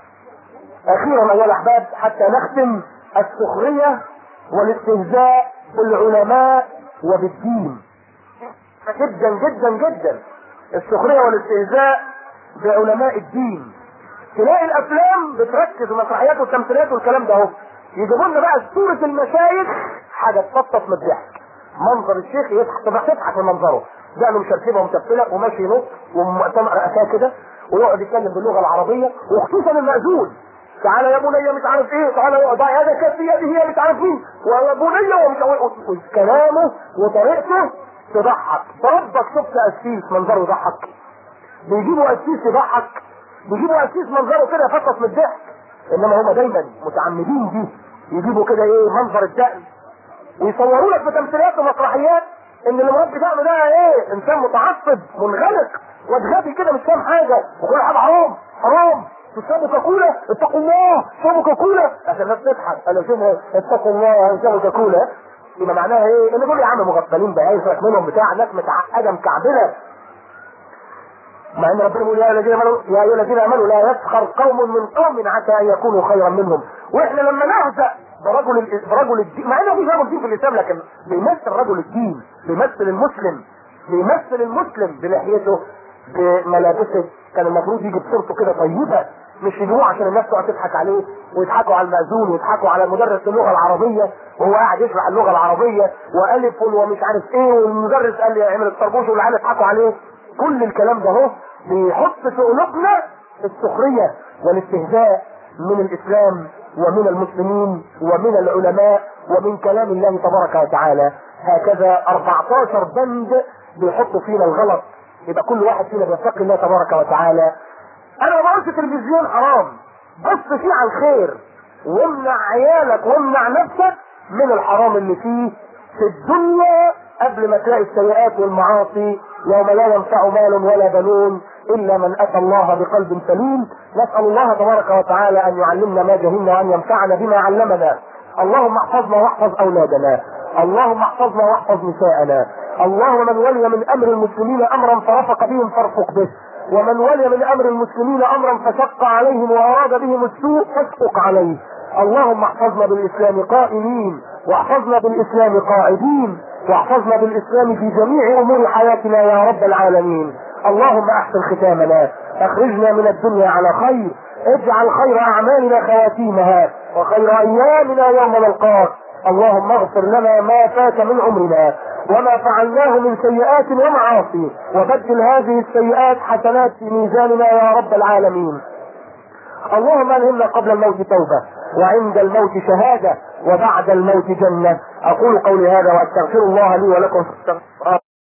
اخيرا ايها الاحباب حتى نختم، السخريه والاستهزاء بالعلماء وبالدين. جدا جدا جدا السخريه والاستهزاء بعلماء الدين. تلاقي الافلام بتركز المسرحيات والتمثيليات والكلام ده اهو، يجيبوا لنا بقى صوره المشايخ حاجه تفطس من الضحك. منظر الشيخ تضحك من منظره، ده مشركبه ومتفله وماشي نص ومؤتمر اساه كده ويقعد يتكلم باللغه العربيه، وخصوصا المأذون. تعالى يا بني مش عارف ايه، تعالى يقعد هذا كف يده هي مش عارف مين، ويا بني ومش عارف كلامه وطريقته تضحك. ربك شفت قسيس منظره يضحك؟ بيجيبوا قسيس يضحك، بيجيبوا قسيس منظره كده يفطس من الضحك. انما هم دايما متعمدين دي، يجيبوا كده ايه منظر الدقن ويصوروا لك في تمثيليات ومسرحيات ان اللي مربي دقن ده ايه انسان متعصب منغلق وادغبي كده مش فاهم حاجه، وكل حاجه حرام حرام. تشربوا كاكولا اتقوا الله، اشربوا كاكولا عشان الناس تضحك. انا شوف اتقوا الله اشربوا كاكولا، يبقى معناها ايه؟ ان دول يا عم مغفلين بقى يفرق منهم بتاع ناس متعقده مكعبله. مع ان ربنا يقول يا ايها الذين امنوا لا يسخر قوم من قوم عسى ان يكونوا خيرا منهم. واحنا لما نهزأ برجل الدين، مع انه في رجل دين في الاسلام لكن بيمثل رجل الدين، بيمثل المسلم بلحيته بملابسه. كان المفروض يجي بصورته كده طيبه، مش يجيبوه عشان الناس تقعد تضحك عليه ويضحكوا على المأذون ويضحكوا على مدرس اللغه العربيه وهو قاعد يشرح اللغه العربيه والف ومش عارف ايه، والمدرس قال لي اعمل الطربوش والعيال يضحكوا عليه. كل الكلام ده اهو بيحط في قلوبنا السخريه والاستهزاء من الاسلام ومن المسلمين ومن العلماء ومن كلام الله تبارك وتعالى. هكذا 14 بند بيحطوا فينا الغلط. يبقى كل واحد فينا بيتقي الله تبارك وتعالى. انا ما بقولش التلفزيون حرام، بص فيه على الخير وامنع عيالك وامنع نفسك من الحرام اللي فيه في الدنيا قبل ما تلاقي السيئات والمعاصي يوم لا ينفع مال ولا بنون الا من اتى الله بقلب سليم. نسال الله تبارك وتعالى ان يعلمنا ما جهلنا وان ينفعنا بما علمنا. اللهم احفظنا واحفظ اولادنا، اللهم احفظنا واحفظ نساءنا. اللهم من ولي من امر المسلمين امرا فرفق بهم فارفق به، ومن ولي من امر المسلمين امرا فشق عليهم واراد بهم السوء فاشفق عليه. اللهم احفظنا بالاسلام قائمين، واحفظنا بالاسلام قاعدين، واحفظنا بالاسلام في جميع امور حياتنا يا رب العالمين. اللهم احسن ختامنا، اخرجنا من الدنيا على خير، اجعل خير اعمالنا خواتيمها وخير ايامنا يوم نلقاك. اللهم اغفر لنا ما فات من عمرنا وما فعلناه من سيئات ومعاصي، وبدل هذه السيئات حسنات في ميزاننا يا رب العالمين. اللهم الهمنا قبل الموت توبة، وعند الموت شهادة، وبعد الموت جنة. اقول قولي هذا واستغفر الله لي ولكم.